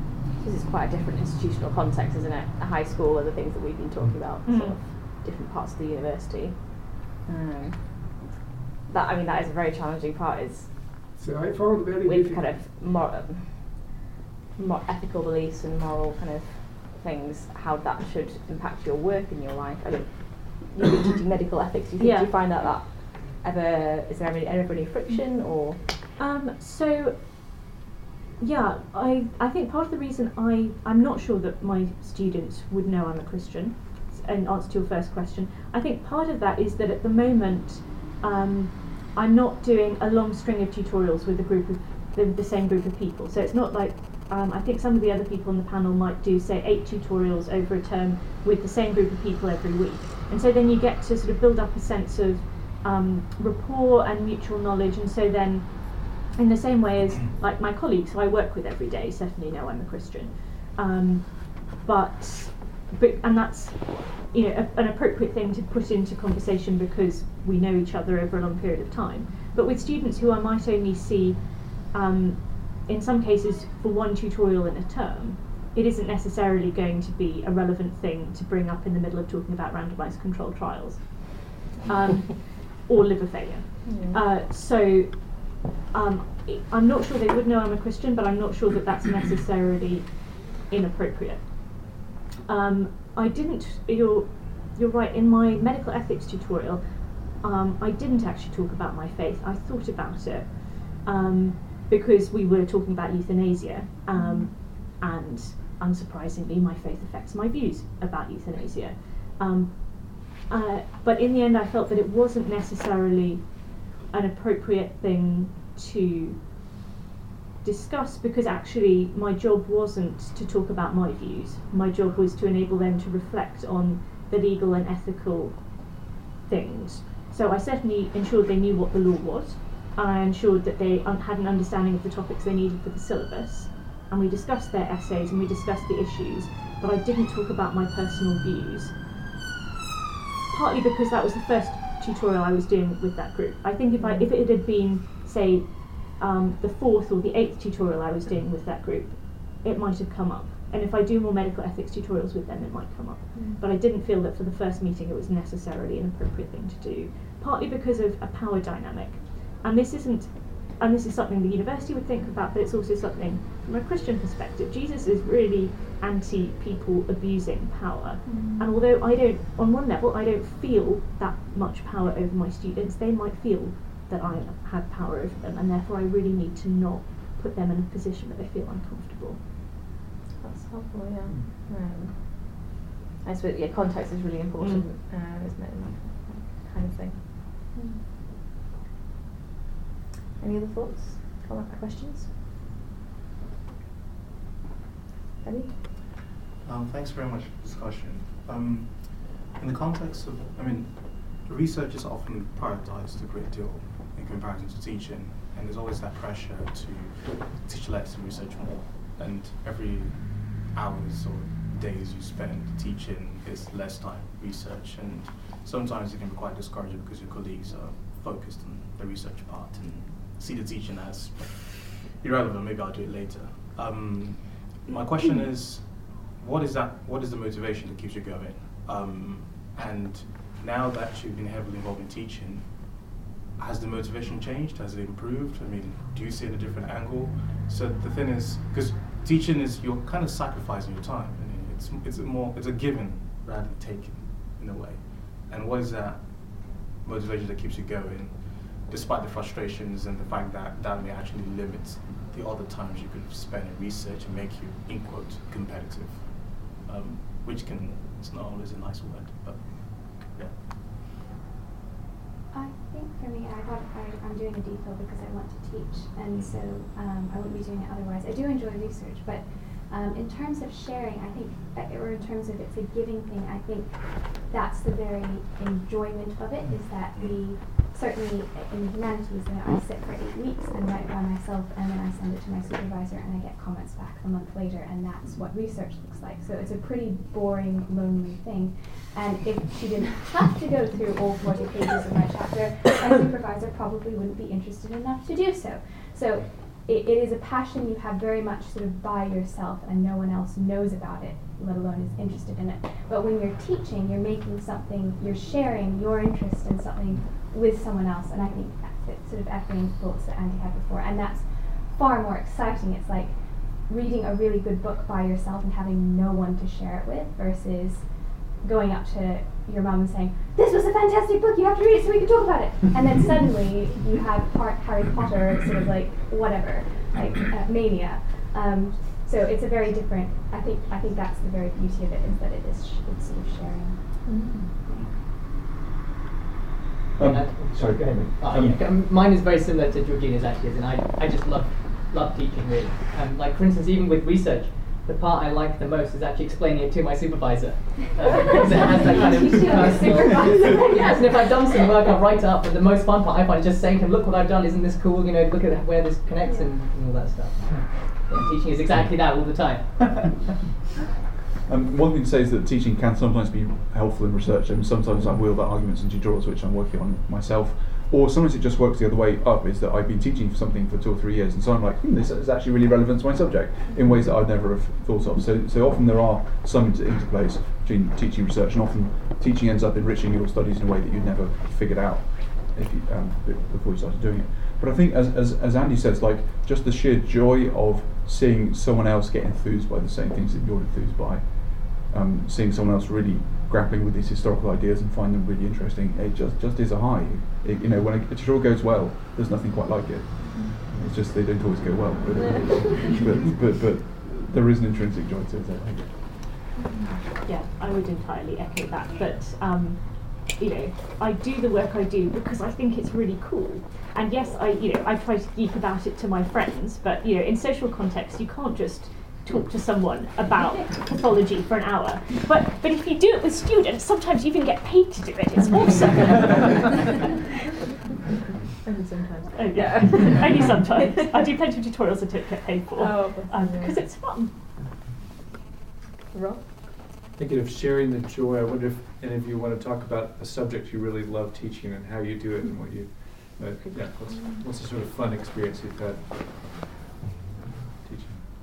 This is quite a different institutional context, isn't it? A high school and the things that we've been talking about, Mm. sort of different parts of the university. Um, that I mean, that is a very challenging part. Is So I found very with difficult. kind of more, um, more ethical beliefs and moral kind of things, how that should impact your work and your life. I mean, you've been teaching medical ethics. Do you, think, Yeah. do you find that that ever is there ever, ever any friction or? Um, so, yeah, I, I think part of the reason I, I'm not sure that my students would know I'm a Christian, in answer to your first question, I think part of that is that at the moment um, I'm not doing a long string of tutorials with a group of the, the same group of people. So it's not like, um, I think some of the other people on the panel might do, say, eight tutorials over a term with the same group of people every week. And so then you get to sort of build up a sense of um, rapport and mutual knowledge, and so then in the same way as like my colleagues who I work with every day certainly know I'm a Christian, um, but, but and that's you know a, an appropriate thing to put into conversation because we know each other over a long period of time. But with students who I might only see um, in some cases for one tutorial in a term, it isn't necessarily going to be a relevant thing to bring up in the middle of talking about randomised controlled trials um, or liver failure. Mm. Uh, so. Um, I'm not sure they would know I'm a Christian, but I'm not sure that that's necessarily inappropriate. Um, I didn't, you're, you're right, in my medical ethics tutorial, um, I didn't actually talk about my faith. I thought about it um, because we were talking about euthanasia, um, and unsurprisingly, my faith affects my views about euthanasia. Um, uh, but in the end, I felt that it wasn't necessarily an appropriate thing to discuss because actually my job wasn't to talk about my views. My job was to enable them to reflect on the legal and ethical things. So I certainly ensured they knew what the law was, and I ensured that they un- had an understanding of the topics they needed for the syllabus, and we discussed their essays and we discussed the issues, but I didn't talk about my personal views, partly because that was the first tutorial I was doing with that group. I think if I if it had been, say, um, the fourth or the eighth tutorial I was doing with that group, it might have come up. And if I do more medical ethics tutorials with them, it might come up. Mm. But I didn't feel that for the first meeting it was necessarily an appropriate thing to do, partly because of a power dynamic. And this isn't, and this is something the university would think about, but it's also something from a Christian perspective. Jesus is really anti people abusing power. Mm. And although I don't, on one level, I don't feel that much power over my students, they might feel that I have power over them, and therefore I really need to not put them in a position where they feel uncomfortable. That's helpful, yeah. Um, I suppose, yeah, context is really important, Mm. uh, isn't it, in that kind of thing. Mm. Any other thoughts, comment, questions? Eddie? Um, thanks very much for the discussion. Um, in the context of, I mean, research is often prioritized a great deal in comparison to teaching, and there's always that pressure to teach less and research more. And every hours or days you spend teaching is less time research, and sometimes it can be quite discouraging because your colleagues are focused on the research part and see the teaching as irrelevant. Maybe I'll do it later. Um, my question is, what is that? What is the motivation that keeps you going? Um, and now that you've been heavily involved in teaching, has the motivation changed? Has it improved? I mean, do you see it at a different angle? So the thing is, because teaching is, you're kind of sacrificing your time. I mean, it's it's a more it's a given rather than taken in a way. And what is that motivation that keeps you going, despite the frustrations and the fact that that may actually limit the other times you could spend in research and make you, in quote, competitive, um, which can, it's not always a nice word, but yeah. I think for me, I got I, I'm doing a D Phil because I want to teach, and so um, I wouldn't be doing it otherwise. I do enjoy research, but um, in terms of sharing, I think, uh, or in terms of it's a giving thing, I think that's the very enjoyment of it, is that we, certainly in humanities, you know, I sit for eight weeks and write by myself, and then I send it to my supervisor and I get comments back a month later, and that's what research looks like. So it's a pretty boring, lonely thing. And if she didn't have to go through all forty pages of my chapter, my supervisor probably wouldn't be interested enough to do so. So it, it is a passion you have very much sort of by yourself, and no one else knows about it, let alone is interested in it. But when you're teaching, you're making something, you're sharing your interest in something with someone else, and I think that's sort of echoing thoughts that Andy had before, and that's far more exciting. It's like reading a really good book by yourself and having no one to share it with, versus going up to your mum and saying, "This was a fantastic book, you have to read it so we can talk about it." And then suddenly you have part Harry Potter, sort of like whatever, like uh, mania. Um, so it's a very different, I think I think that's the very beauty of it, is that it is sh it's sort of sharing. Mm-hmm. Um, yeah, sorry, go ahead. Uh, um, yeah, um, mine is very similar to Georgina's actually, and I, I just love love teaching really. Um, like for instance, even with research, the part I like the most is actually explaining it to my supervisor. Uh, because it has that kind of personal. Yes, and if I've done some work, I'll write it up. But the most fun part I find is just saying to him, "Look what I've done! Isn't this cool? You know, look at where this connects and, and all that stuff." Yeah, teaching is exactly that all the time. Um, one thing to say is that teaching can sometimes be helpful in research, and sometimes I wield that arguments in tutorials which I'm working on myself, or sometimes it just works the other way up, is that I've been teaching for something for two or three years, and so I'm like, hmm, this is actually really relevant to my subject in ways that I'd never have thought of. So, so often there are some inter interplays between teaching and research, and often teaching ends up enriching your studies in a way that you'd never figured out if you, um, before you started doing it. But I think, as, as, as Andy says, like just the sheer joy of seeing someone else get enthused by the same things that you're enthused by, um, seeing someone else really grappling with these historical ideas and find them really interesting, it just, just is a high. It, you know, when a, a tutorial goes well, there's nothing quite like it. It's just they don't always go well, but, but, but, but there is an intrinsic joy to it, I think. Yeah, I would entirely echo that, but um, you know, I do the work I do because I think it's really cool. And yes, I, you know, I try to geek about it to my friends, but you know, in social context, you can't just talk to someone about pathology for an hour. But but if you do it with students, sometimes you even get paid to do it. It's awesome. Only sometimes. Oh yeah, only sometimes. I do plenty of tutorials I don't get paid for, Oh, um, because it's fun. Rob? Thinking of sharing the joy, I wonder if any of you want to talk about a subject you really love teaching and how you do it and what you, uh, yeah, what's, what's the sort of fun experience you've had teaching?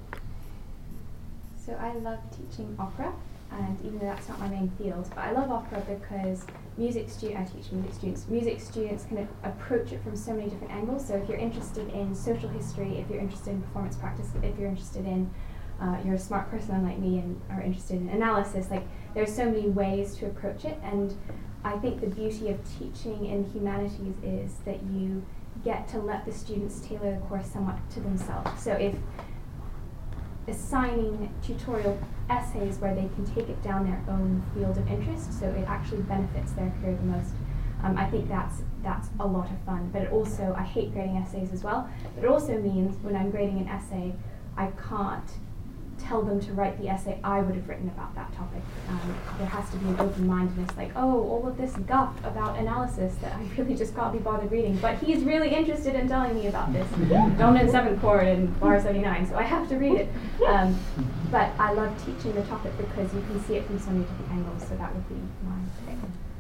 So I love teaching opera, and even though that's not my main field, but I love opera because music stu- I teach music students. Music students can a- approach it from so many different angles. So if you're interested in social history, if you're interested in performance practice, if you're interested in Uh, you're a smart person unlike me and are interested in analysis, like there's so many ways to approach it, and I think the beauty of teaching in humanities is that you get to let the students tailor the course somewhat to themselves. So if assigning tutorial essays where they can take it down their own field of interest, so it actually benefits their career the most, um, I think that's that's a lot of fun. But it also, I hate grading essays as well, but it also means when I'm grading an essay, I can't tell them to write the essay I would have written about that topic. Um, there has to be an open-mindedness, like, oh, all of this guff about analysis that I really just can't be bothered reading, but he's really interested in telling me about this dominant seventh chord in bar seventy-nine, so I have to read it. Um, but I love teaching the topic because you can see it from so many different angles, so that would be my pick.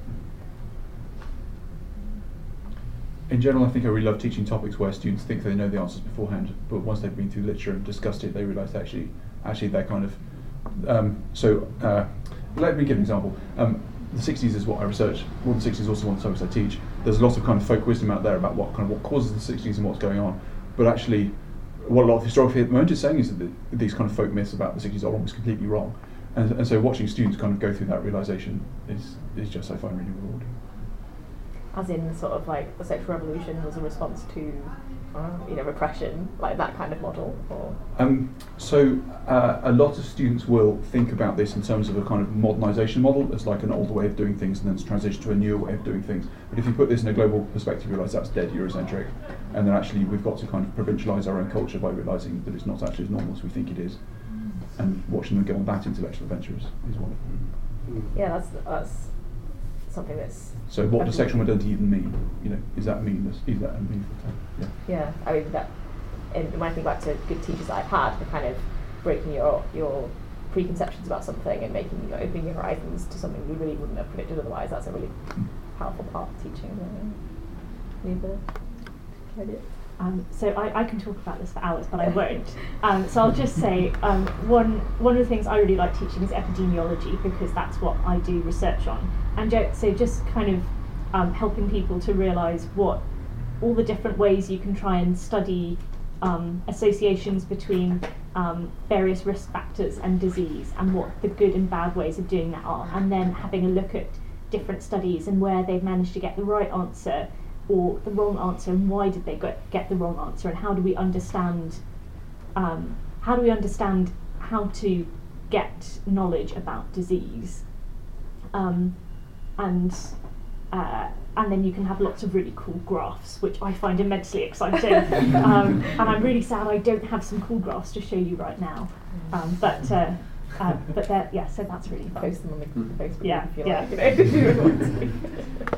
In general, I think I really love teaching topics where students think they know the answers beforehand, but once they've been through literature and discussed it, they realise actually, actually they're kind of. Um, so, uh, let me give an example. Um, the sixties is what I research. Well, the sixties is also one of the topics I teach. There's a lot of kind of folk wisdom out there about what kind of what causes the sixties and what's going on. But actually, what a lot of historiography at the moment is saying is that the, these kind of folk myths about the sixties are almost completely wrong. And, and so, watching students kind of go through that realisation is is just I find really rewarding. As in, sort of like the sexual revolution was a response to, uh, you know, repression, like that kind of model, or? Um, so uh, a lot of students will think about this in terms of a kind of modernisation model as like an older way of doing things, and then it's transition to a newer way of doing things. But if you put this in a global perspective, you realise that's dead Eurocentric, and then actually we've got to kind of provincialise our own culture by realising that it's not actually as normal as we think it is, and watching them go on that intellectual adventure is, is wonderful. Yeah, that's that's something that's. So what does sexual modernity even mean? You know, is that meaningless? Is that a meaningful term? Yeah. Yeah, I mean that. And when I think back to good teachers that I've had, the kind of breaking your your preconceptions about something and making you know, opening your horizons to something you really wouldn't have predicted otherwise. That's a really powerful part of teaching. Isn't it? Need the idea. Um, so I, I can talk about this for hours, but I won't. Um, so I'll just say um, one one of the things I really like teaching is epidemiology, because that's what I do research on. And jo- so just kind of um, helping people to realise what all the different ways you can try and study um, associations between um, various risk factors and disease, and what the good and bad ways of doing that are, and then having a look at different studies and where they've managed to get the right answer or the wrong answer, and why did they get, get the wrong answer, and how do we understand um, how do we understand how to get knowledge about disease, um, and uh, and then you can have lots of really cool graphs, which I find immensely exciting. um, and I'm really sad I don't have some cool graphs to show you right now, um, but uh, uh, but they're- yeah, so that's really fun. Post them on the Facebook Yeah, if you yeah. like. You know, if you want to.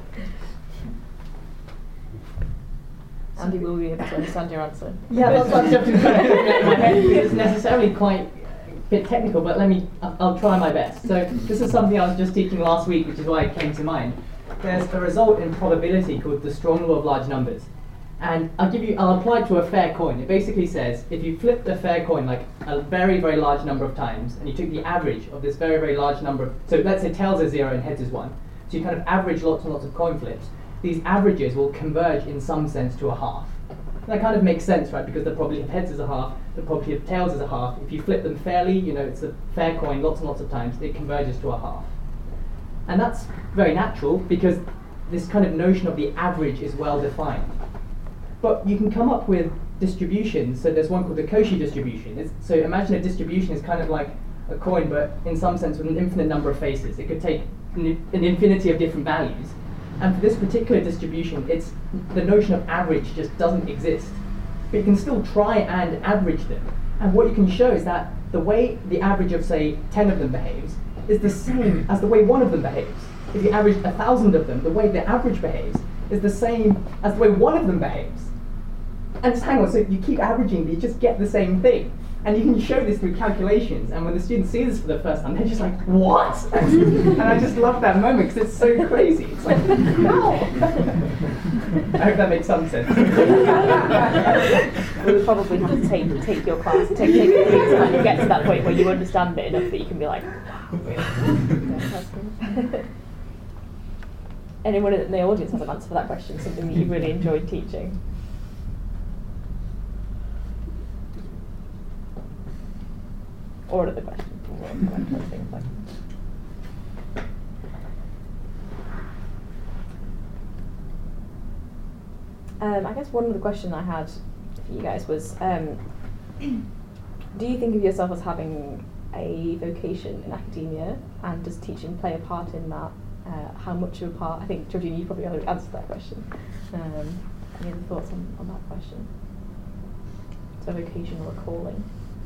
Andy, will we be able to understand your answer? Yeah, that's what I'm just trying to get in my head, because it's necessarily quite a bit technical, but let me, I'll, I'll try my best. So this is something I was just teaching last week, which is why it came to mind. There's a result in probability called the strong law of large numbers. And I'll give you, I'll apply it to a fair coin. It basically says, if you flipped a fair coin like a very, very large number of times, and you took the average of this very, very large number of, so let's say tails is zero and heads is one, so you kind of average lots and lots of coin flips, these averages will converge in some sense to a half. And that kind of makes sense, right? Because the probability of heads is a half, the probability of tails is a half. If you flip them fairly, you know, it's a fair coin lots and lots of times, it converges to a half. And that's very natural, because this kind of notion of the average is well defined. But you can come up with distributions. So there's one called the Cauchy distribution. It's, so imagine a distribution is kind of like a coin, but in some sense with an infinite number of faces. It could take an, an infinity of different values. And for this particular distribution, it's the notion of average just doesn't exist. But you can still try and average them. And what you can show is that the way the average of, say, ten of them behaves is the same as the way one of them behaves. If you average a thousand of them, the way the average behaves is the same as the way one of them behaves. And just hang on, so you keep averaging, but you just get the same thing. And you can show this through calculations, and when the students see this for the first time, they're just like, what? And I just love that moment, because it's so crazy. It's like, how? I hope that makes some sense. We'll probably have to take, take your class, take, take your class and kind of get to that point where you understand it enough that you can be like, wow, really? Yeah, that's good. Anyone in the audience have an answer for that question, something that you really enjoyed teaching? Or another question. Or another thing like um, I guess one other question I had for you guys was, um, do you think of yourself as having a vocation in academia, and does teaching play a part in that? Uh, how much of a part? I think, Georgina, you probably already answered that question. Um, any other thoughts on, on that question? So a vocation or a calling?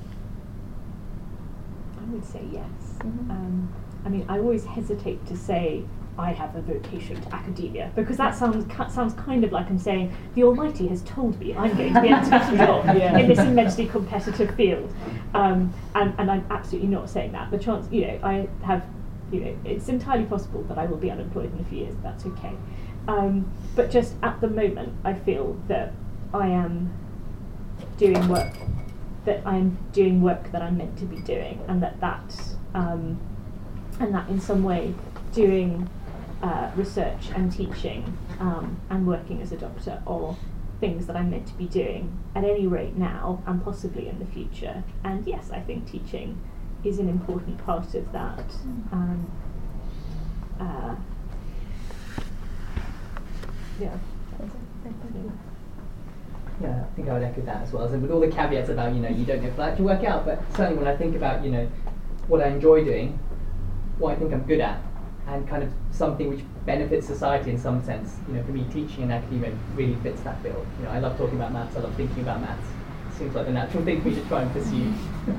I would say yes. Mm-hmm. Um, I mean, I always hesitate to say I have a vocation to academia, because that sounds ca- sounds kind of like I'm saying the Almighty has told me I'm going to be able to get a job Yeah. in this immensely competitive field, um, and and I'm absolutely not saying that. The chance, you know, I have, you know, it's entirely possible that I will be unemployed in a few years. That's okay, um, but just at the moment, I feel that I am doing work. that I'm doing work that I'm meant to be doing, and that that um, and that in some way doing uh, research and teaching um, and working as a doctor are things that I'm meant to be doing at any rate now and possibly in the future. And yes, I think teaching is an important part of that. Um, uh, yeah. Yeah, I think I would echo that as well. So with all the caveats about, you know, you don't know if it'll actually work out, but certainly when I think about, you know, what I enjoy doing, what I think I'm good at, and kind of something which benefits society in some sense, you know, for me teaching in academia really fits that bill. You know, I love talking about maths, I love thinking about maths. It seems like the natural thing we should try and pursue.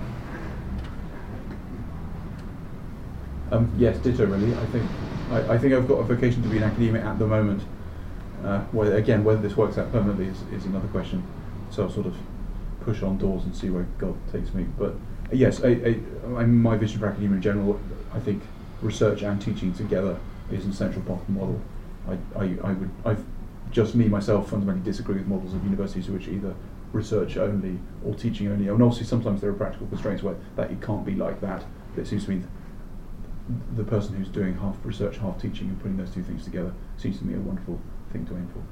Um, yes, ditto really. I think I, I think I've got a vocation to be in academia at the moment. Uh, whether, again, whether this works out permanently is, is another question. So I'll sort of push on doors and see where God takes me. But uh, yes, I, I, I, my vision for academia in general, I think research and teaching together is an essential part of the model. I, I, I would, I've just me myself fundamentally disagree with models of universities which are either research only or teaching only. And obviously sometimes there are practical constraints where that it can't be like that. But it seems to me the person who's doing half research, half teaching, and putting those two things together seems to me a wonderful thing to aim for.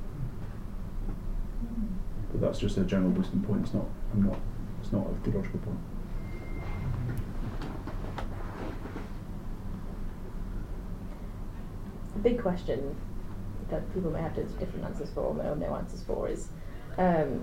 But that's just a general wisdom point. It's not. I'm not. It's not a theological point. The big question that people may have different answers for, or no answers for, is um,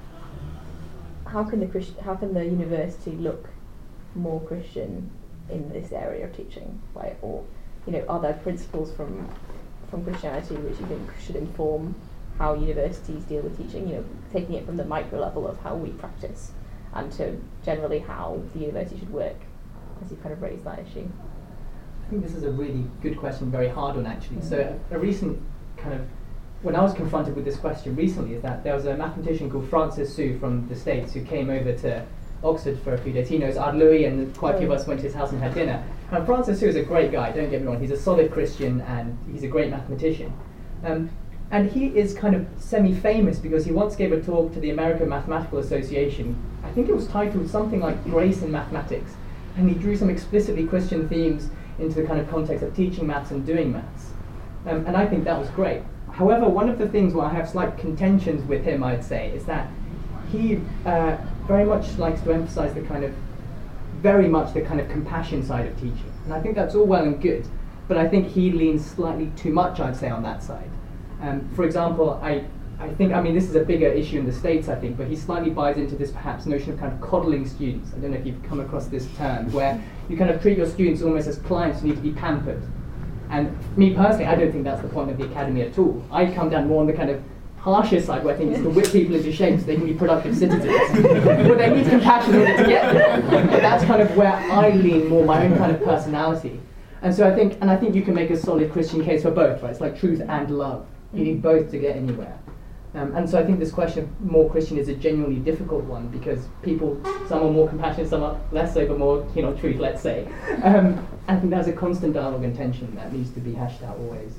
how can the Christ- how can the university look more Christian in this area of teaching, right? Or, you know, are there principles from from Christianity which you think should inform how universities deal with teaching? You know, taking it from the micro level of how we practice, and to generally how the university should work, as you kind of raised that issue. I think this is a really good question, very hard one actually. Mm-hmm. So a, a recent kind of, when I was confronted with this question recently, is that there was a mathematician called Francis Su from the States who came over to Oxford for a few days. He knows Ard Louis, and quite a few of us went to his house and had dinner. And Francis Su is a great guy, don't get me wrong, he's a solid Christian and he's a great mathematician. Um, and he is kind of semi-famous because he once gave a talk to the American Mathematical Association. I think it was titled something like Grace in Mathematics, and he drew some explicitly Christian themes into the kind of context of teaching maths and doing maths. Um, and I think that was great. However, one of the things where I have slight contentions with him, I'd say, is that he uh, very much likes to emphasize the kind of, very much the kind of compassion side of teaching. And I think that's all well and good, but I think he leans slightly too much, I'd say, on that side. Um, for example, I, I think, I mean, this is a bigger issue in the States, I think, but he slightly buys into this perhaps notion of kind of coddling students. I don't know if you've come across this term, where you kind of treat your students almost as clients who need to be pampered. And me personally, I don't think that's the point of the academy at all. I come down more on the kind of harsher side, where I think it's to whip people into shape so they can be productive citizens. But they need compassion in order to get there. But that's kind of where I lean more, my own kind of personality. And so I think, and I think you can make a solid Christian case for both, right? It's like truth and love. You need both to get anywhere. Um, and so I think this question of more Christian is a genuinely difficult one, because people, some are more compassionate, some are less so, but more, you know, truth, let's say. Um, I think that's a constant dialogue and tension that needs to be hashed out always.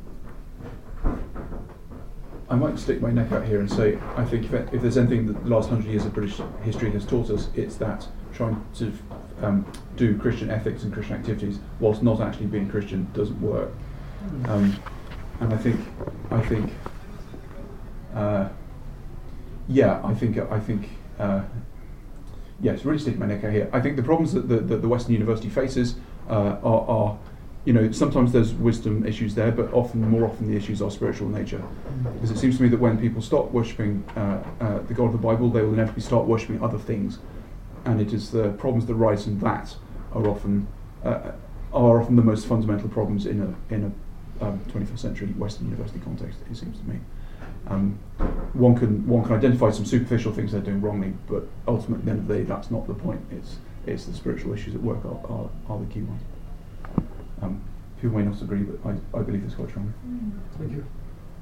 I might stick my neck out here and say, I think if, if there's anything that the last hundred years of British history has taught us, it's that trying to um, do Christian ethics and Christian activities whilst not actually being Christian doesn't work. Um, and I think, I think, uh, yeah, I think, I think, uh, yes, really sticking my neck out here. I think the problems that the, the, the Western University faces uh, are, are you know, sometimes there's wisdom issues there, but often, more often, the issues are spiritual in nature. Because it seems to me that when people stop worshipping uh, uh, the God of the Bible, they will inevitably start worshipping other things, and it is the problems that arise from that are often uh, are often the most fundamental problems in a in a um, twenty-first century Western university context. It seems to me. Um, one can one can identify some superficial things they're doing wrongly, but ultimately, at the end of the day, that's not the point. It's it's the spiritual issues at work are are, are the key ones. Um, people may not agree, but I, I believe this quite strongly. Thank you.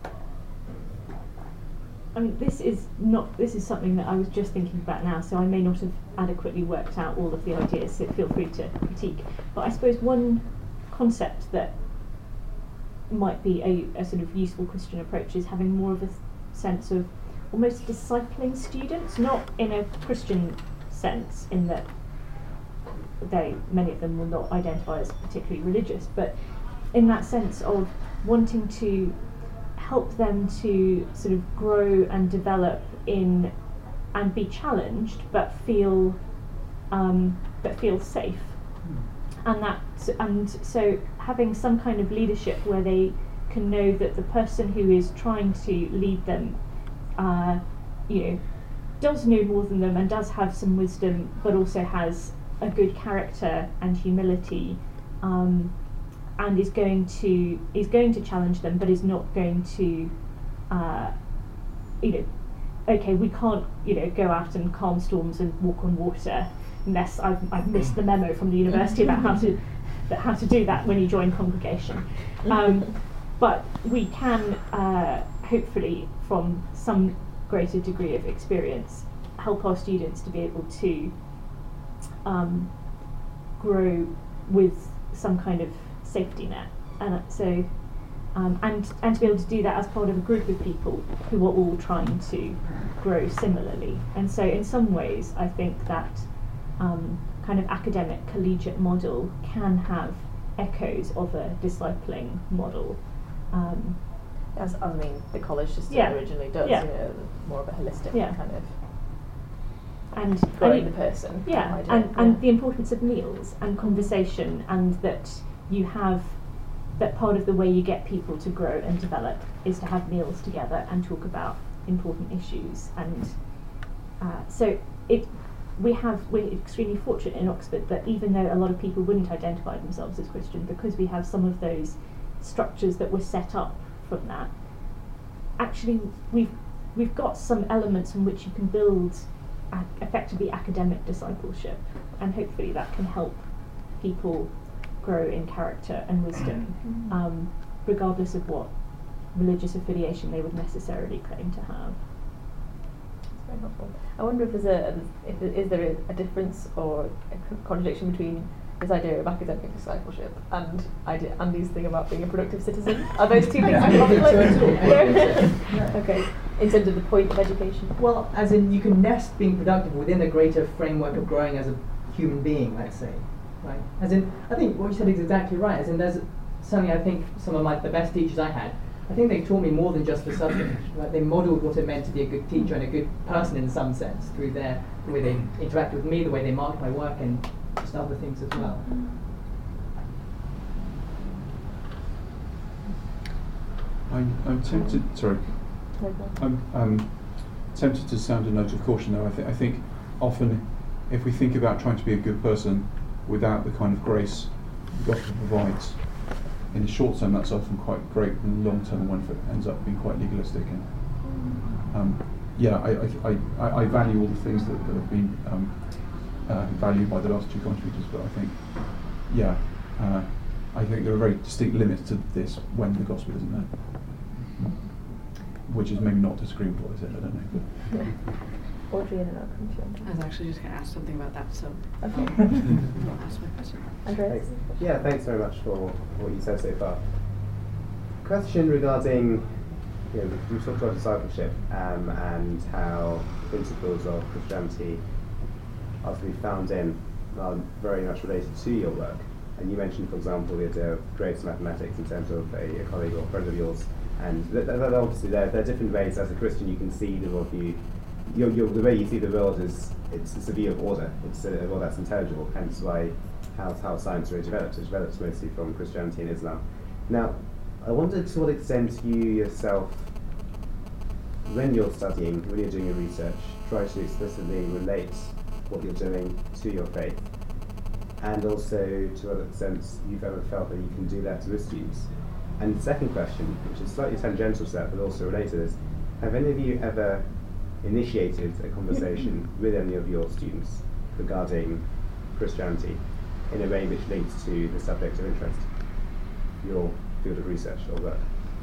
I mean, this is not. This is something that I was just thinking about now, so I may not have adequately worked out all of the ideas. So feel free to critique. But I suppose one concept that might be a, a sort of useful Christian approach is having more of a th- sense of almost discipling students, not in a Christian sense, in that they many of them will not identify as particularly religious, but in that sense of wanting to help them to sort of grow and develop in and be challenged, but feel um, but feel safe, and that and so having some kind of leadership where they can know that the person who is trying to lead them, uh, you know, does know more than them and does have some wisdom, but also has a good character and humility, um, and is going to is going to challenge them, but is not going to, uh, you know, okay, we can't, you know, go out and calm storms and walk on water unless I've I've missed the memo from the university about how to that how to do that when you join congregation. Um, but we can uh, hopefully, from some greater degree of experience, help our students to be able to Um, grow with some kind of safety net, and so Um, and, and to be able to do that as part of a group of people who are all trying to grow similarly. And so in some ways I think that um, kind of academic collegiate model can have echoes of a discipling model. Um, As I mean, the college system Yeah. originally does, Yeah. you know, more of a holistic Yeah. kind of and growing and the person. Yeah, idea. and, and Yeah. the importance of meals and conversation, and that you have, that part of the way you get people to grow and develop is to have meals together and talk about important issues. And uh, so it, we have, we're extremely fortunate in Oxford that even though a lot of people wouldn't identify themselves as Christian, because we have some of those structures that were set up from that, actually we've we've got some elements from which you can build a- effectively academic discipleship, and hopefully that can help people grow in character and wisdom, um, regardless of what religious affiliation they would necessarily claim to have. That's very helpful. I wonder if there's a, if there, is there a, a difference or a co- contradiction between this idea of academic discipleship and idea, Andy's thing about being a productive citizen? Are those two things I in don't think so conflict? at all. I don't think so. No. Okay, in terms of the point of education. Well, as in you can nest being productive within a greater framework of growing as a human being, let's say, right? As in, I think what you said is exactly right. As in, there's something I think some of my the best teachers I had, I think they taught me more than just the subject. Right? They modelled what it meant to be a good teacher and a good person in some sense through their the way they interacted with me, the way they marked my work, and just other things as well. I'm, I'm tempted. Sorry. I'm um, tempted to sound a note of caution, though. I, th- I think often, if we think about trying to be a good person without the kind of grace the gospel provides, in the short term that's often quite great, and in the long term one ends up being quite legalistic. And um, yeah, I, I, I, I value all the things that, that have been um, uh, valued by the last two contributors, but I think, yeah, uh, I think there are very distinct limits to this when the gospel isn't there. Which is maybe not disagreeing with what I said, I don't know. But Audrey, and then I'll come to you. I was actually just going to ask something about that, so Okay. I'll ask my question. Andreas? Thanks. Yeah, thanks very much for what you said so far. Question regarding, you know, we talked about discipleship um, and how principles of Christianity are to be found in, are very much related to your work. And you mentioned, for example, the idea of grades mathematics in terms of a, a colleague or friend of yours. And th- th- th- obviously there, there are different ways as a Christian you can see the world view. Your, your, the way you see the world is, it's, it's a view of order. It's a world that's intelligible, hence why how, how science really develops. It develops mostly from Christianity and Islam. Now, I wondered to what extent you yourself, when you're studying, when you're doing your research, try to explicitly relate what you're doing to your faith, and also to what extent you've ever felt that you can do that to the students. And the second question, which is slightly tangential to that but also related, is have any of you ever initiated a conversation with any of your students regarding Christianity in a way which links to the subject of interest, your field of research or work?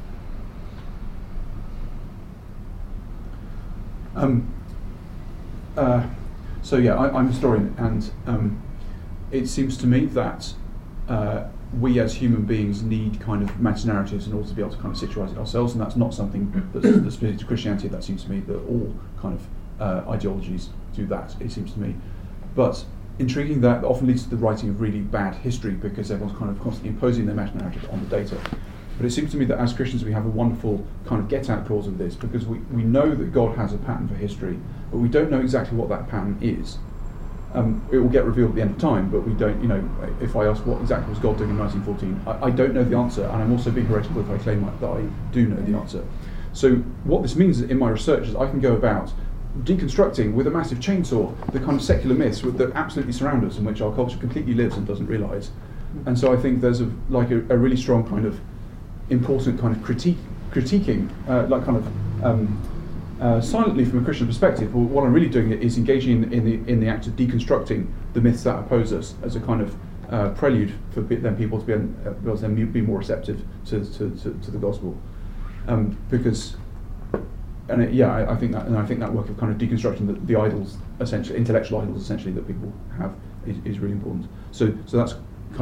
Um, uh, so yeah, I, I'm a historian, and um, it seems to me that uh, we as human beings need kind of meta-narratives in order to be able to kind of situate it ourselves, and that's not something that's, that's specific to Christianity. That seems to me that all kind of uh, ideologies do that, it seems to me. But intriguing, that often leads to the writing of really bad history because everyone's kind of constantly imposing their meta-narrative on the data. But it seems to me that as Christians we have a wonderful kind of get-out clause of this, because we, we know that God has a pattern for history, but we don't know exactly what that pattern is. Um, it will get revealed at the end of time, but we don't, you know, if I ask what exactly was God doing in nineteen fourteen, I, I don't know the answer, and I'm also being heretical if I claim that I do know the answer. So what this means in my research is I can go about deconstructing with a massive chainsaw the kind of secular myths that absolutely surround us, in which our culture completely lives and doesn't realise. And so I think there's a like a, a really strong kind of important kind of critique, critiquing, uh, like kind of um, uh, silently from a Christian perspective. Well, what I'm really doing is engaging in, in the in the act of deconstructing the myths that oppose us as a kind of uh, prelude for then people to be, uh, then be more receptive to to, to, to the gospel, um, because. And it, yeah, I, I think that, and I think that work of kind of deconstructing the, the idols, essentially intellectual idols, essentially that people have, is, is really important. So, so that's kind of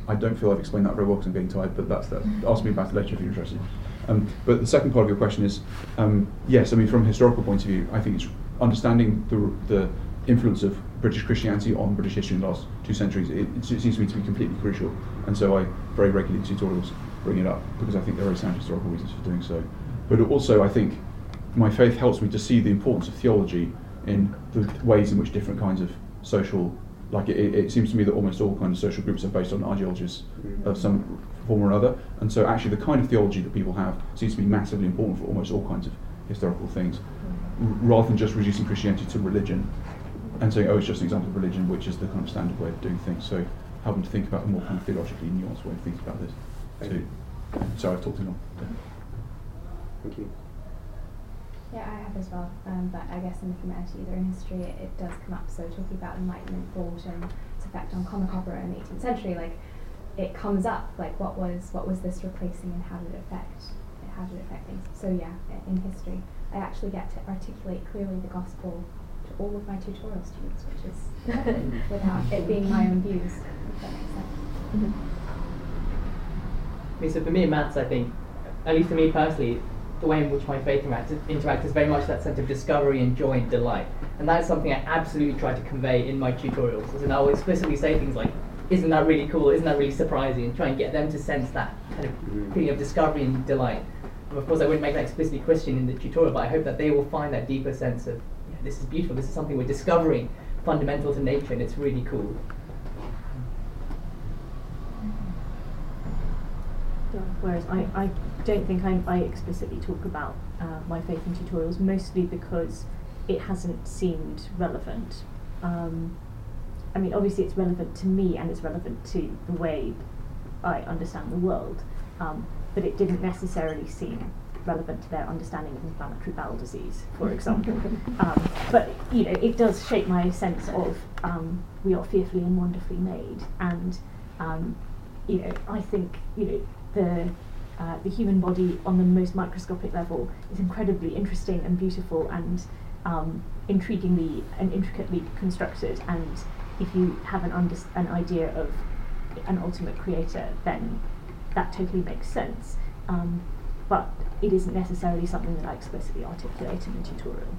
I don't feel I've explained that very well because I'm getting tired, but that's that. Ask me about it later if you're interested. Um, but the second part of your question is, um, yes, I mean, from a historical point of view, I think it's understanding the, the influence of British Christianity on British history in the last two centuries. It, it seems to me to be completely crucial, and so I very regularly in tutorials bring it up because I think there are very sound historical reasons for doing so. But also, I think my faith helps me to see the importance of theology in the ways in which different kinds of social, like it, it seems to me that almost all kinds of social groups are based on ideologies of some form or other, and so actually the kind of theology that people have seems to be massively important for almost all kinds of historical things, r- rather than just reducing Christianity to religion and saying, oh, it's just an example of religion, which is the kind of standard way of doing things. So helping to think about a more kind of theologically nuanced way of thinking about this. Too. Sorry, I've talked too long. Yeah. Thank you. Yeah, I have as well, um, but I guess in the humanities or in history it, it does come up. So talking about Enlightenment thought and its effect on common opera in the eighteenth century, like it comes up, like what was what was this replacing and how did it affect how did it affect things? So yeah, in history, I actually get to articulate clearly the gospel to all of my tutorial students, which is without it being my own views, if that makes sense. Mm-hmm. I mean, so for me in maths, I think, at least for me personally, the way in which my faith interacts, interacts is very much that sense of discovery and joy and delight. And that's something I absolutely try to convey in my tutorials. And I'll explicitly say things like, isn't that really cool, isn't that really surprising, and try and get them to sense that kind of feeling of discovery and delight. And of course I wouldn't make that explicitly Christian in the tutorial, but I hope that they will find that deeper sense of, yeah, this is beautiful, this is something we're discovering fundamental to nature, and it's really cool. Whereas I, I don't think I, I explicitly talk about uh, my faith in tutorials, mostly because it hasn't seemed relevant. Um, I mean, obviously it's relevant to me and it's relevant to the way I understand the world, um, but it didn't necessarily seem relevant to their understanding of inflammatory bowel disease, for example. um, but, you know, it does shape my sense of um, we are fearfully and wonderfully made, and, um, you know, I think, you know, the uh, the human body on the most microscopic level is incredibly interesting and beautiful and um, intriguingly and intricately constructed, and if you have an under- an idea of an ultimate creator, then that totally makes sense. Um, but it isn't necessarily something that I explicitly articulate in the tutorial.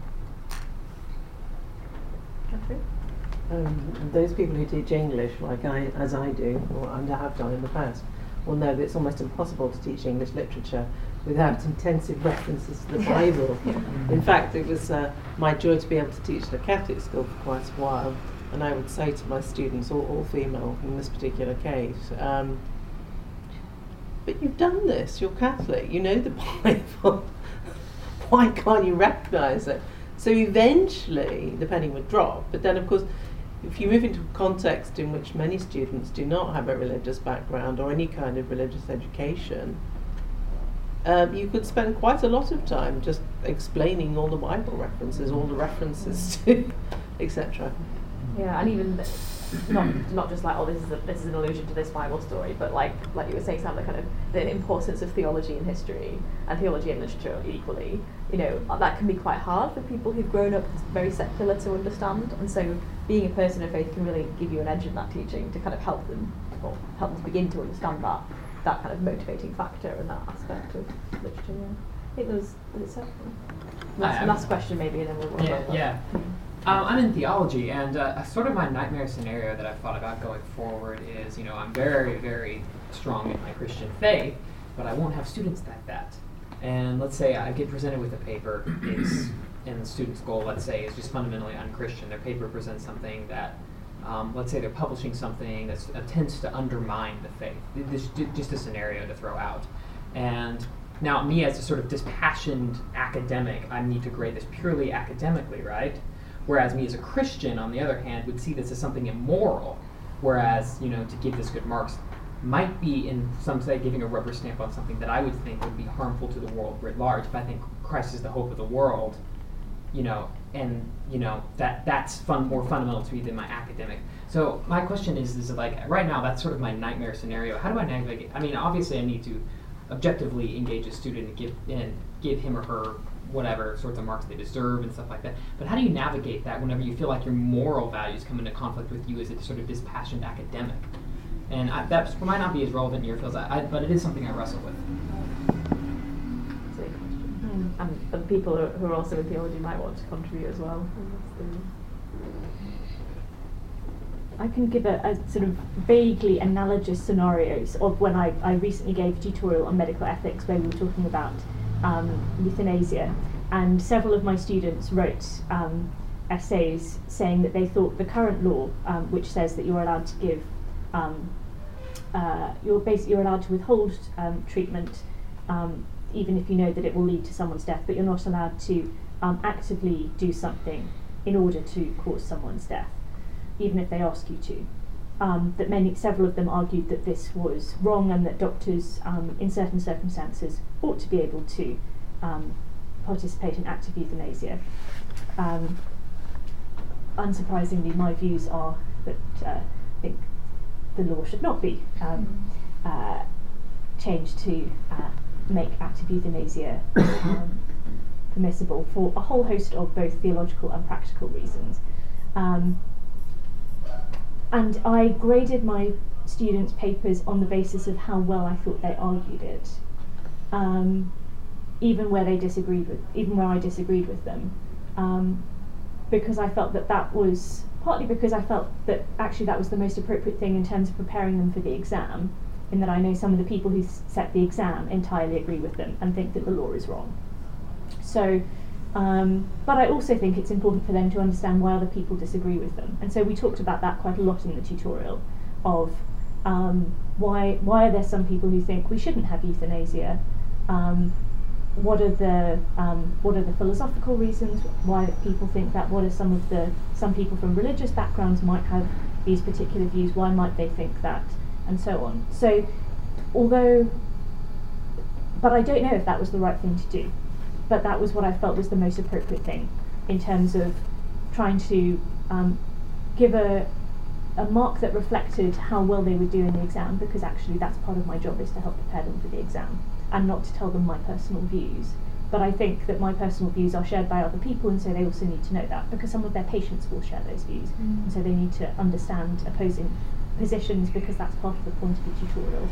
Mm-hmm. Um, those people who teach English, like I, as I do, or and I have done in the past, will know that it's almost impossible to teach English literature without intensive references to the Bible. In fact, it was uh, my joy to be able to teach at a Catholic school for quite a while, and I would say to my students, all, all female in this particular case, um, but you've done this, you're Catholic, you know the Bible, why can't you recognise it? So eventually the penny would drop, but then of course if you move into a context in which many students do not have a religious background or any kind of religious education, um, you could spend quite a lot of time just explaining all the Bible references, all the references to, et cetera. Yeah, and even th- not not just like, oh, this is a, this is an allusion to this Bible story, but like like you were saying, Sam, the kind of the importance of theology in history and theology in literature equally. You know, that can be quite hard for people who've grown up very secular to understand, and so being a person of faith can really give you an edge in that teaching to kind of help them, or help them begin to understand that that kind of motivating factor and that aspect of literature. Yeah. I think there was, was it Seth? Last, last question maybe, and then we'll. we'll Yeah, yeah. Um, I'm in theology, and uh, sort of my nightmare scenario that I've thought about going forward is, you know, I'm very, very strong in my Christian faith, but I won't have students like that. And let's say I get presented with a paper, it's, and the student's goal, let's say, is just fundamentally un-Christian. Their paper presents something that, um, let's say they're publishing something that attempts to undermine the faith. This is just a scenario to throw out. And now me as a sort of dispassionate academic, I need to grade this purely academically, right? Whereas me as a Christian, on the other hand, would see this as something immoral. Whereas, you know, to give this good marks might be, in some say, giving a rubber stamp on something that I would think would be harmful to the world writ large. But I think Christ is the hope of the world, you know, and, you know, that that's fun, more fundamental to me than my academic. So my question is, is like, right now, that's sort of my nightmare scenario. How do I navigate? I mean, obviously I need to objectively engage a student and give, and give him or her whatever sorts of marks they deserve and stuff like that. But how do you navigate that whenever you feel like your moral values come into conflict with you as a sort of dispassionate academic? And I, that might not be as relevant in your fields, I, I, but it is something I wrestle with. Mm. And, and people who are also in theology might want to contribute as well. I can give a, a sort of vaguely analogous scenarios of when I, I recently gave a tutorial on medical ethics where we were talking about um, euthanasia, and several of my students wrote um, essays saying that they thought the current law, um, which says that you're allowed to give, um, uh, you're basically you're allowed to withhold um, treatment um, even if you know that it will lead to someone's death, but you're not allowed to um, actively do something in order to cause someone's death, even if they ask you to. Um, that many, several of them argued that this was wrong and that doctors, um, in certain circumstances, ought to be able to um, participate in active euthanasia. Um, unsurprisingly, my views are that uh, I think the law should not be um, uh, changed to uh, make active euthanasia um, permissible for a whole host of both theological and practical reasons. Um, and I graded my students' papers on the basis of how well I thought they argued it, um, even where they disagreed with, even where I disagreed with them, um, because I felt that that was partly because I felt that actually that was the most appropriate thing in terms of preparing them for the exam, in that I know some of the people who s set the exam entirely agree with them and think that the law is wrong. So, um, but I also think it's important for them to understand why other people disagree with them. And so we talked about that quite a lot in the tutorial, of um, why why are there some people who think we shouldn't have euthanasia? Um, what are the um, what are the philosophical reasons why people think that? What are some of the some people from religious backgrounds might have these particular views? Why might they think that? And so on. So, although, but I don't know if that was the right thing to do. But that was what I felt was the most appropriate thing in terms of trying to um, give a, a mark that reflected how well they would do in the exam, because actually that's part of my job, is to help prepare them for the exam and not to tell them my personal views. But I think that my personal views are shared by other people, and so they also need to know that, because some of their patients will share those views. Mm. And so they need to understand opposing positions, because that's part of the point of the tutorial.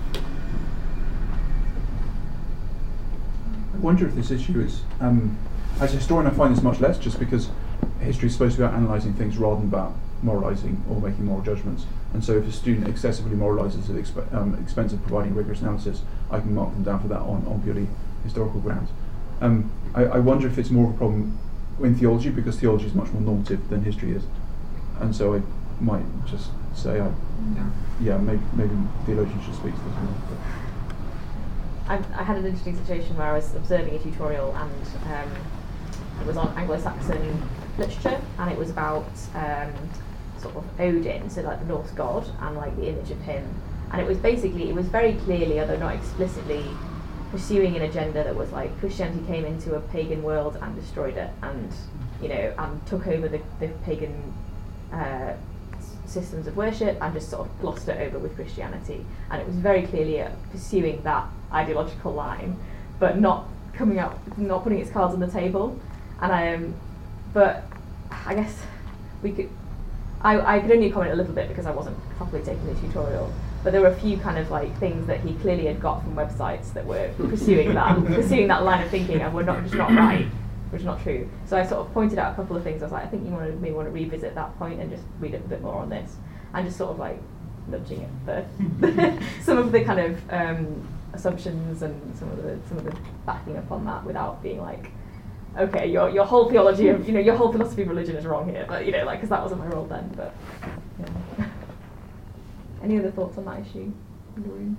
I wonder if this issue is, um, as a historian I find this much less, just because history is supposed to be about analysing things rather than about moralising or making moral judgments. And so if a student excessively moralises at the exp um, expense of providing rigorous analysis, I can mark them down for that on, on purely historical grounds. Um, I, I wonder if it's more of a problem in theology, because theology is much more normative than history is. And so I might just say, I, yeah, yeah maybe, maybe theologians should speak to this more. But. I, I had an interesting situation where I was observing a tutorial, and um, it was on Anglo-Saxon literature, and it was about um, sort of Odin, so like the Norse god, and like the image of him. And it was basically, it was very clearly, although not explicitly, pursuing an agenda that was like Christianity came into a pagan world and destroyed it, and you know, and took over the, the pagan uh, systems of worship and just sort of glossed it over with Christianity. And it was very clearly uh, pursuing that ideological line, but not coming up, not putting its cards on the table. And I um, but I guess we could, I, I could only comment a little bit because I wasn't properly taking the tutorial, but there were a few kind of like things that he clearly had got from websites that were pursuing that, pursuing that line of thinking, and were not just not right, which is not true. So I sort of pointed out a couple of things. I was like, I think you want to maybe want to revisit that point and just read it a bit more on this, and just sort of like nudging it for some of the kind of um, assumptions and some of the some of the backing up on that, without being like, okay, your your whole theology of, you know, your whole philosophy of religion is wrong here, but you know, like, because that wasn't my role then. But yeah. Any other thoughts on that issue in the room?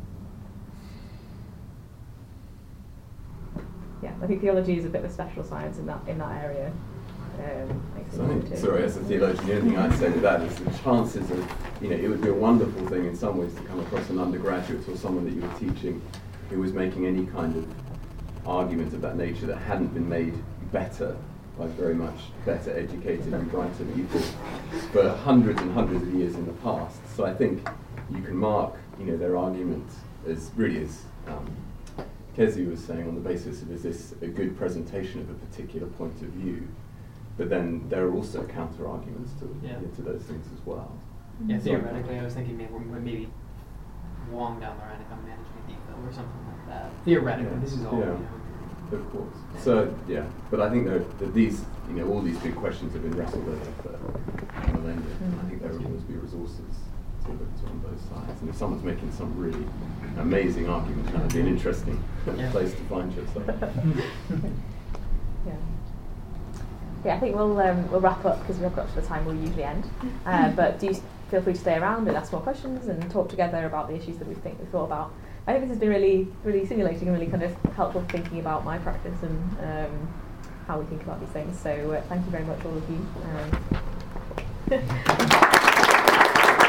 Yeah, I think theology is a bit of a special science in that in that area. Um, so I think, sorry, as a theologian, the only thing I'd say with that is the chances of, you know, it would be a wonderful thing in some ways to come across an undergraduate or someone that you were teaching who was making any kind of argument of that nature that hadn't been made better by very much better educated and brighter people for hundreds and hundreds of years in the past. So I think you can mark, you know, their argument as really as um, Kezi was saying, on the basis of, is this a good presentation of a particular point of view? But then there are also counter arguments to, yeah. to those things as well. Yeah, theoretically, I was thinking maybe, maybe long down the line if I'm managing a depot or something like that. Theoretically, Yeah. this is all. Yeah. You know, Of course. So yeah, but I think that, that these, you know, all these big questions have been wrestled over for millennia. And I think there will always be resources to look to on both sides. And if someone's making some really amazing argument, that would be an interesting Yeah. place to find yourself. Yeah. Yeah, I think we'll um, we'll wrap up because we've got to the time we'll usually end. Uh, but do s- feel free to stay around and ask more questions and talk together about the issues that we think we've thought about. I think this has been really, really stimulating and really kind of helpful thinking about my practice and um, how we think about these things. So uh, thank you very much, all of you. Um,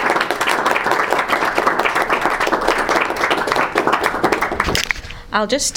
I'll just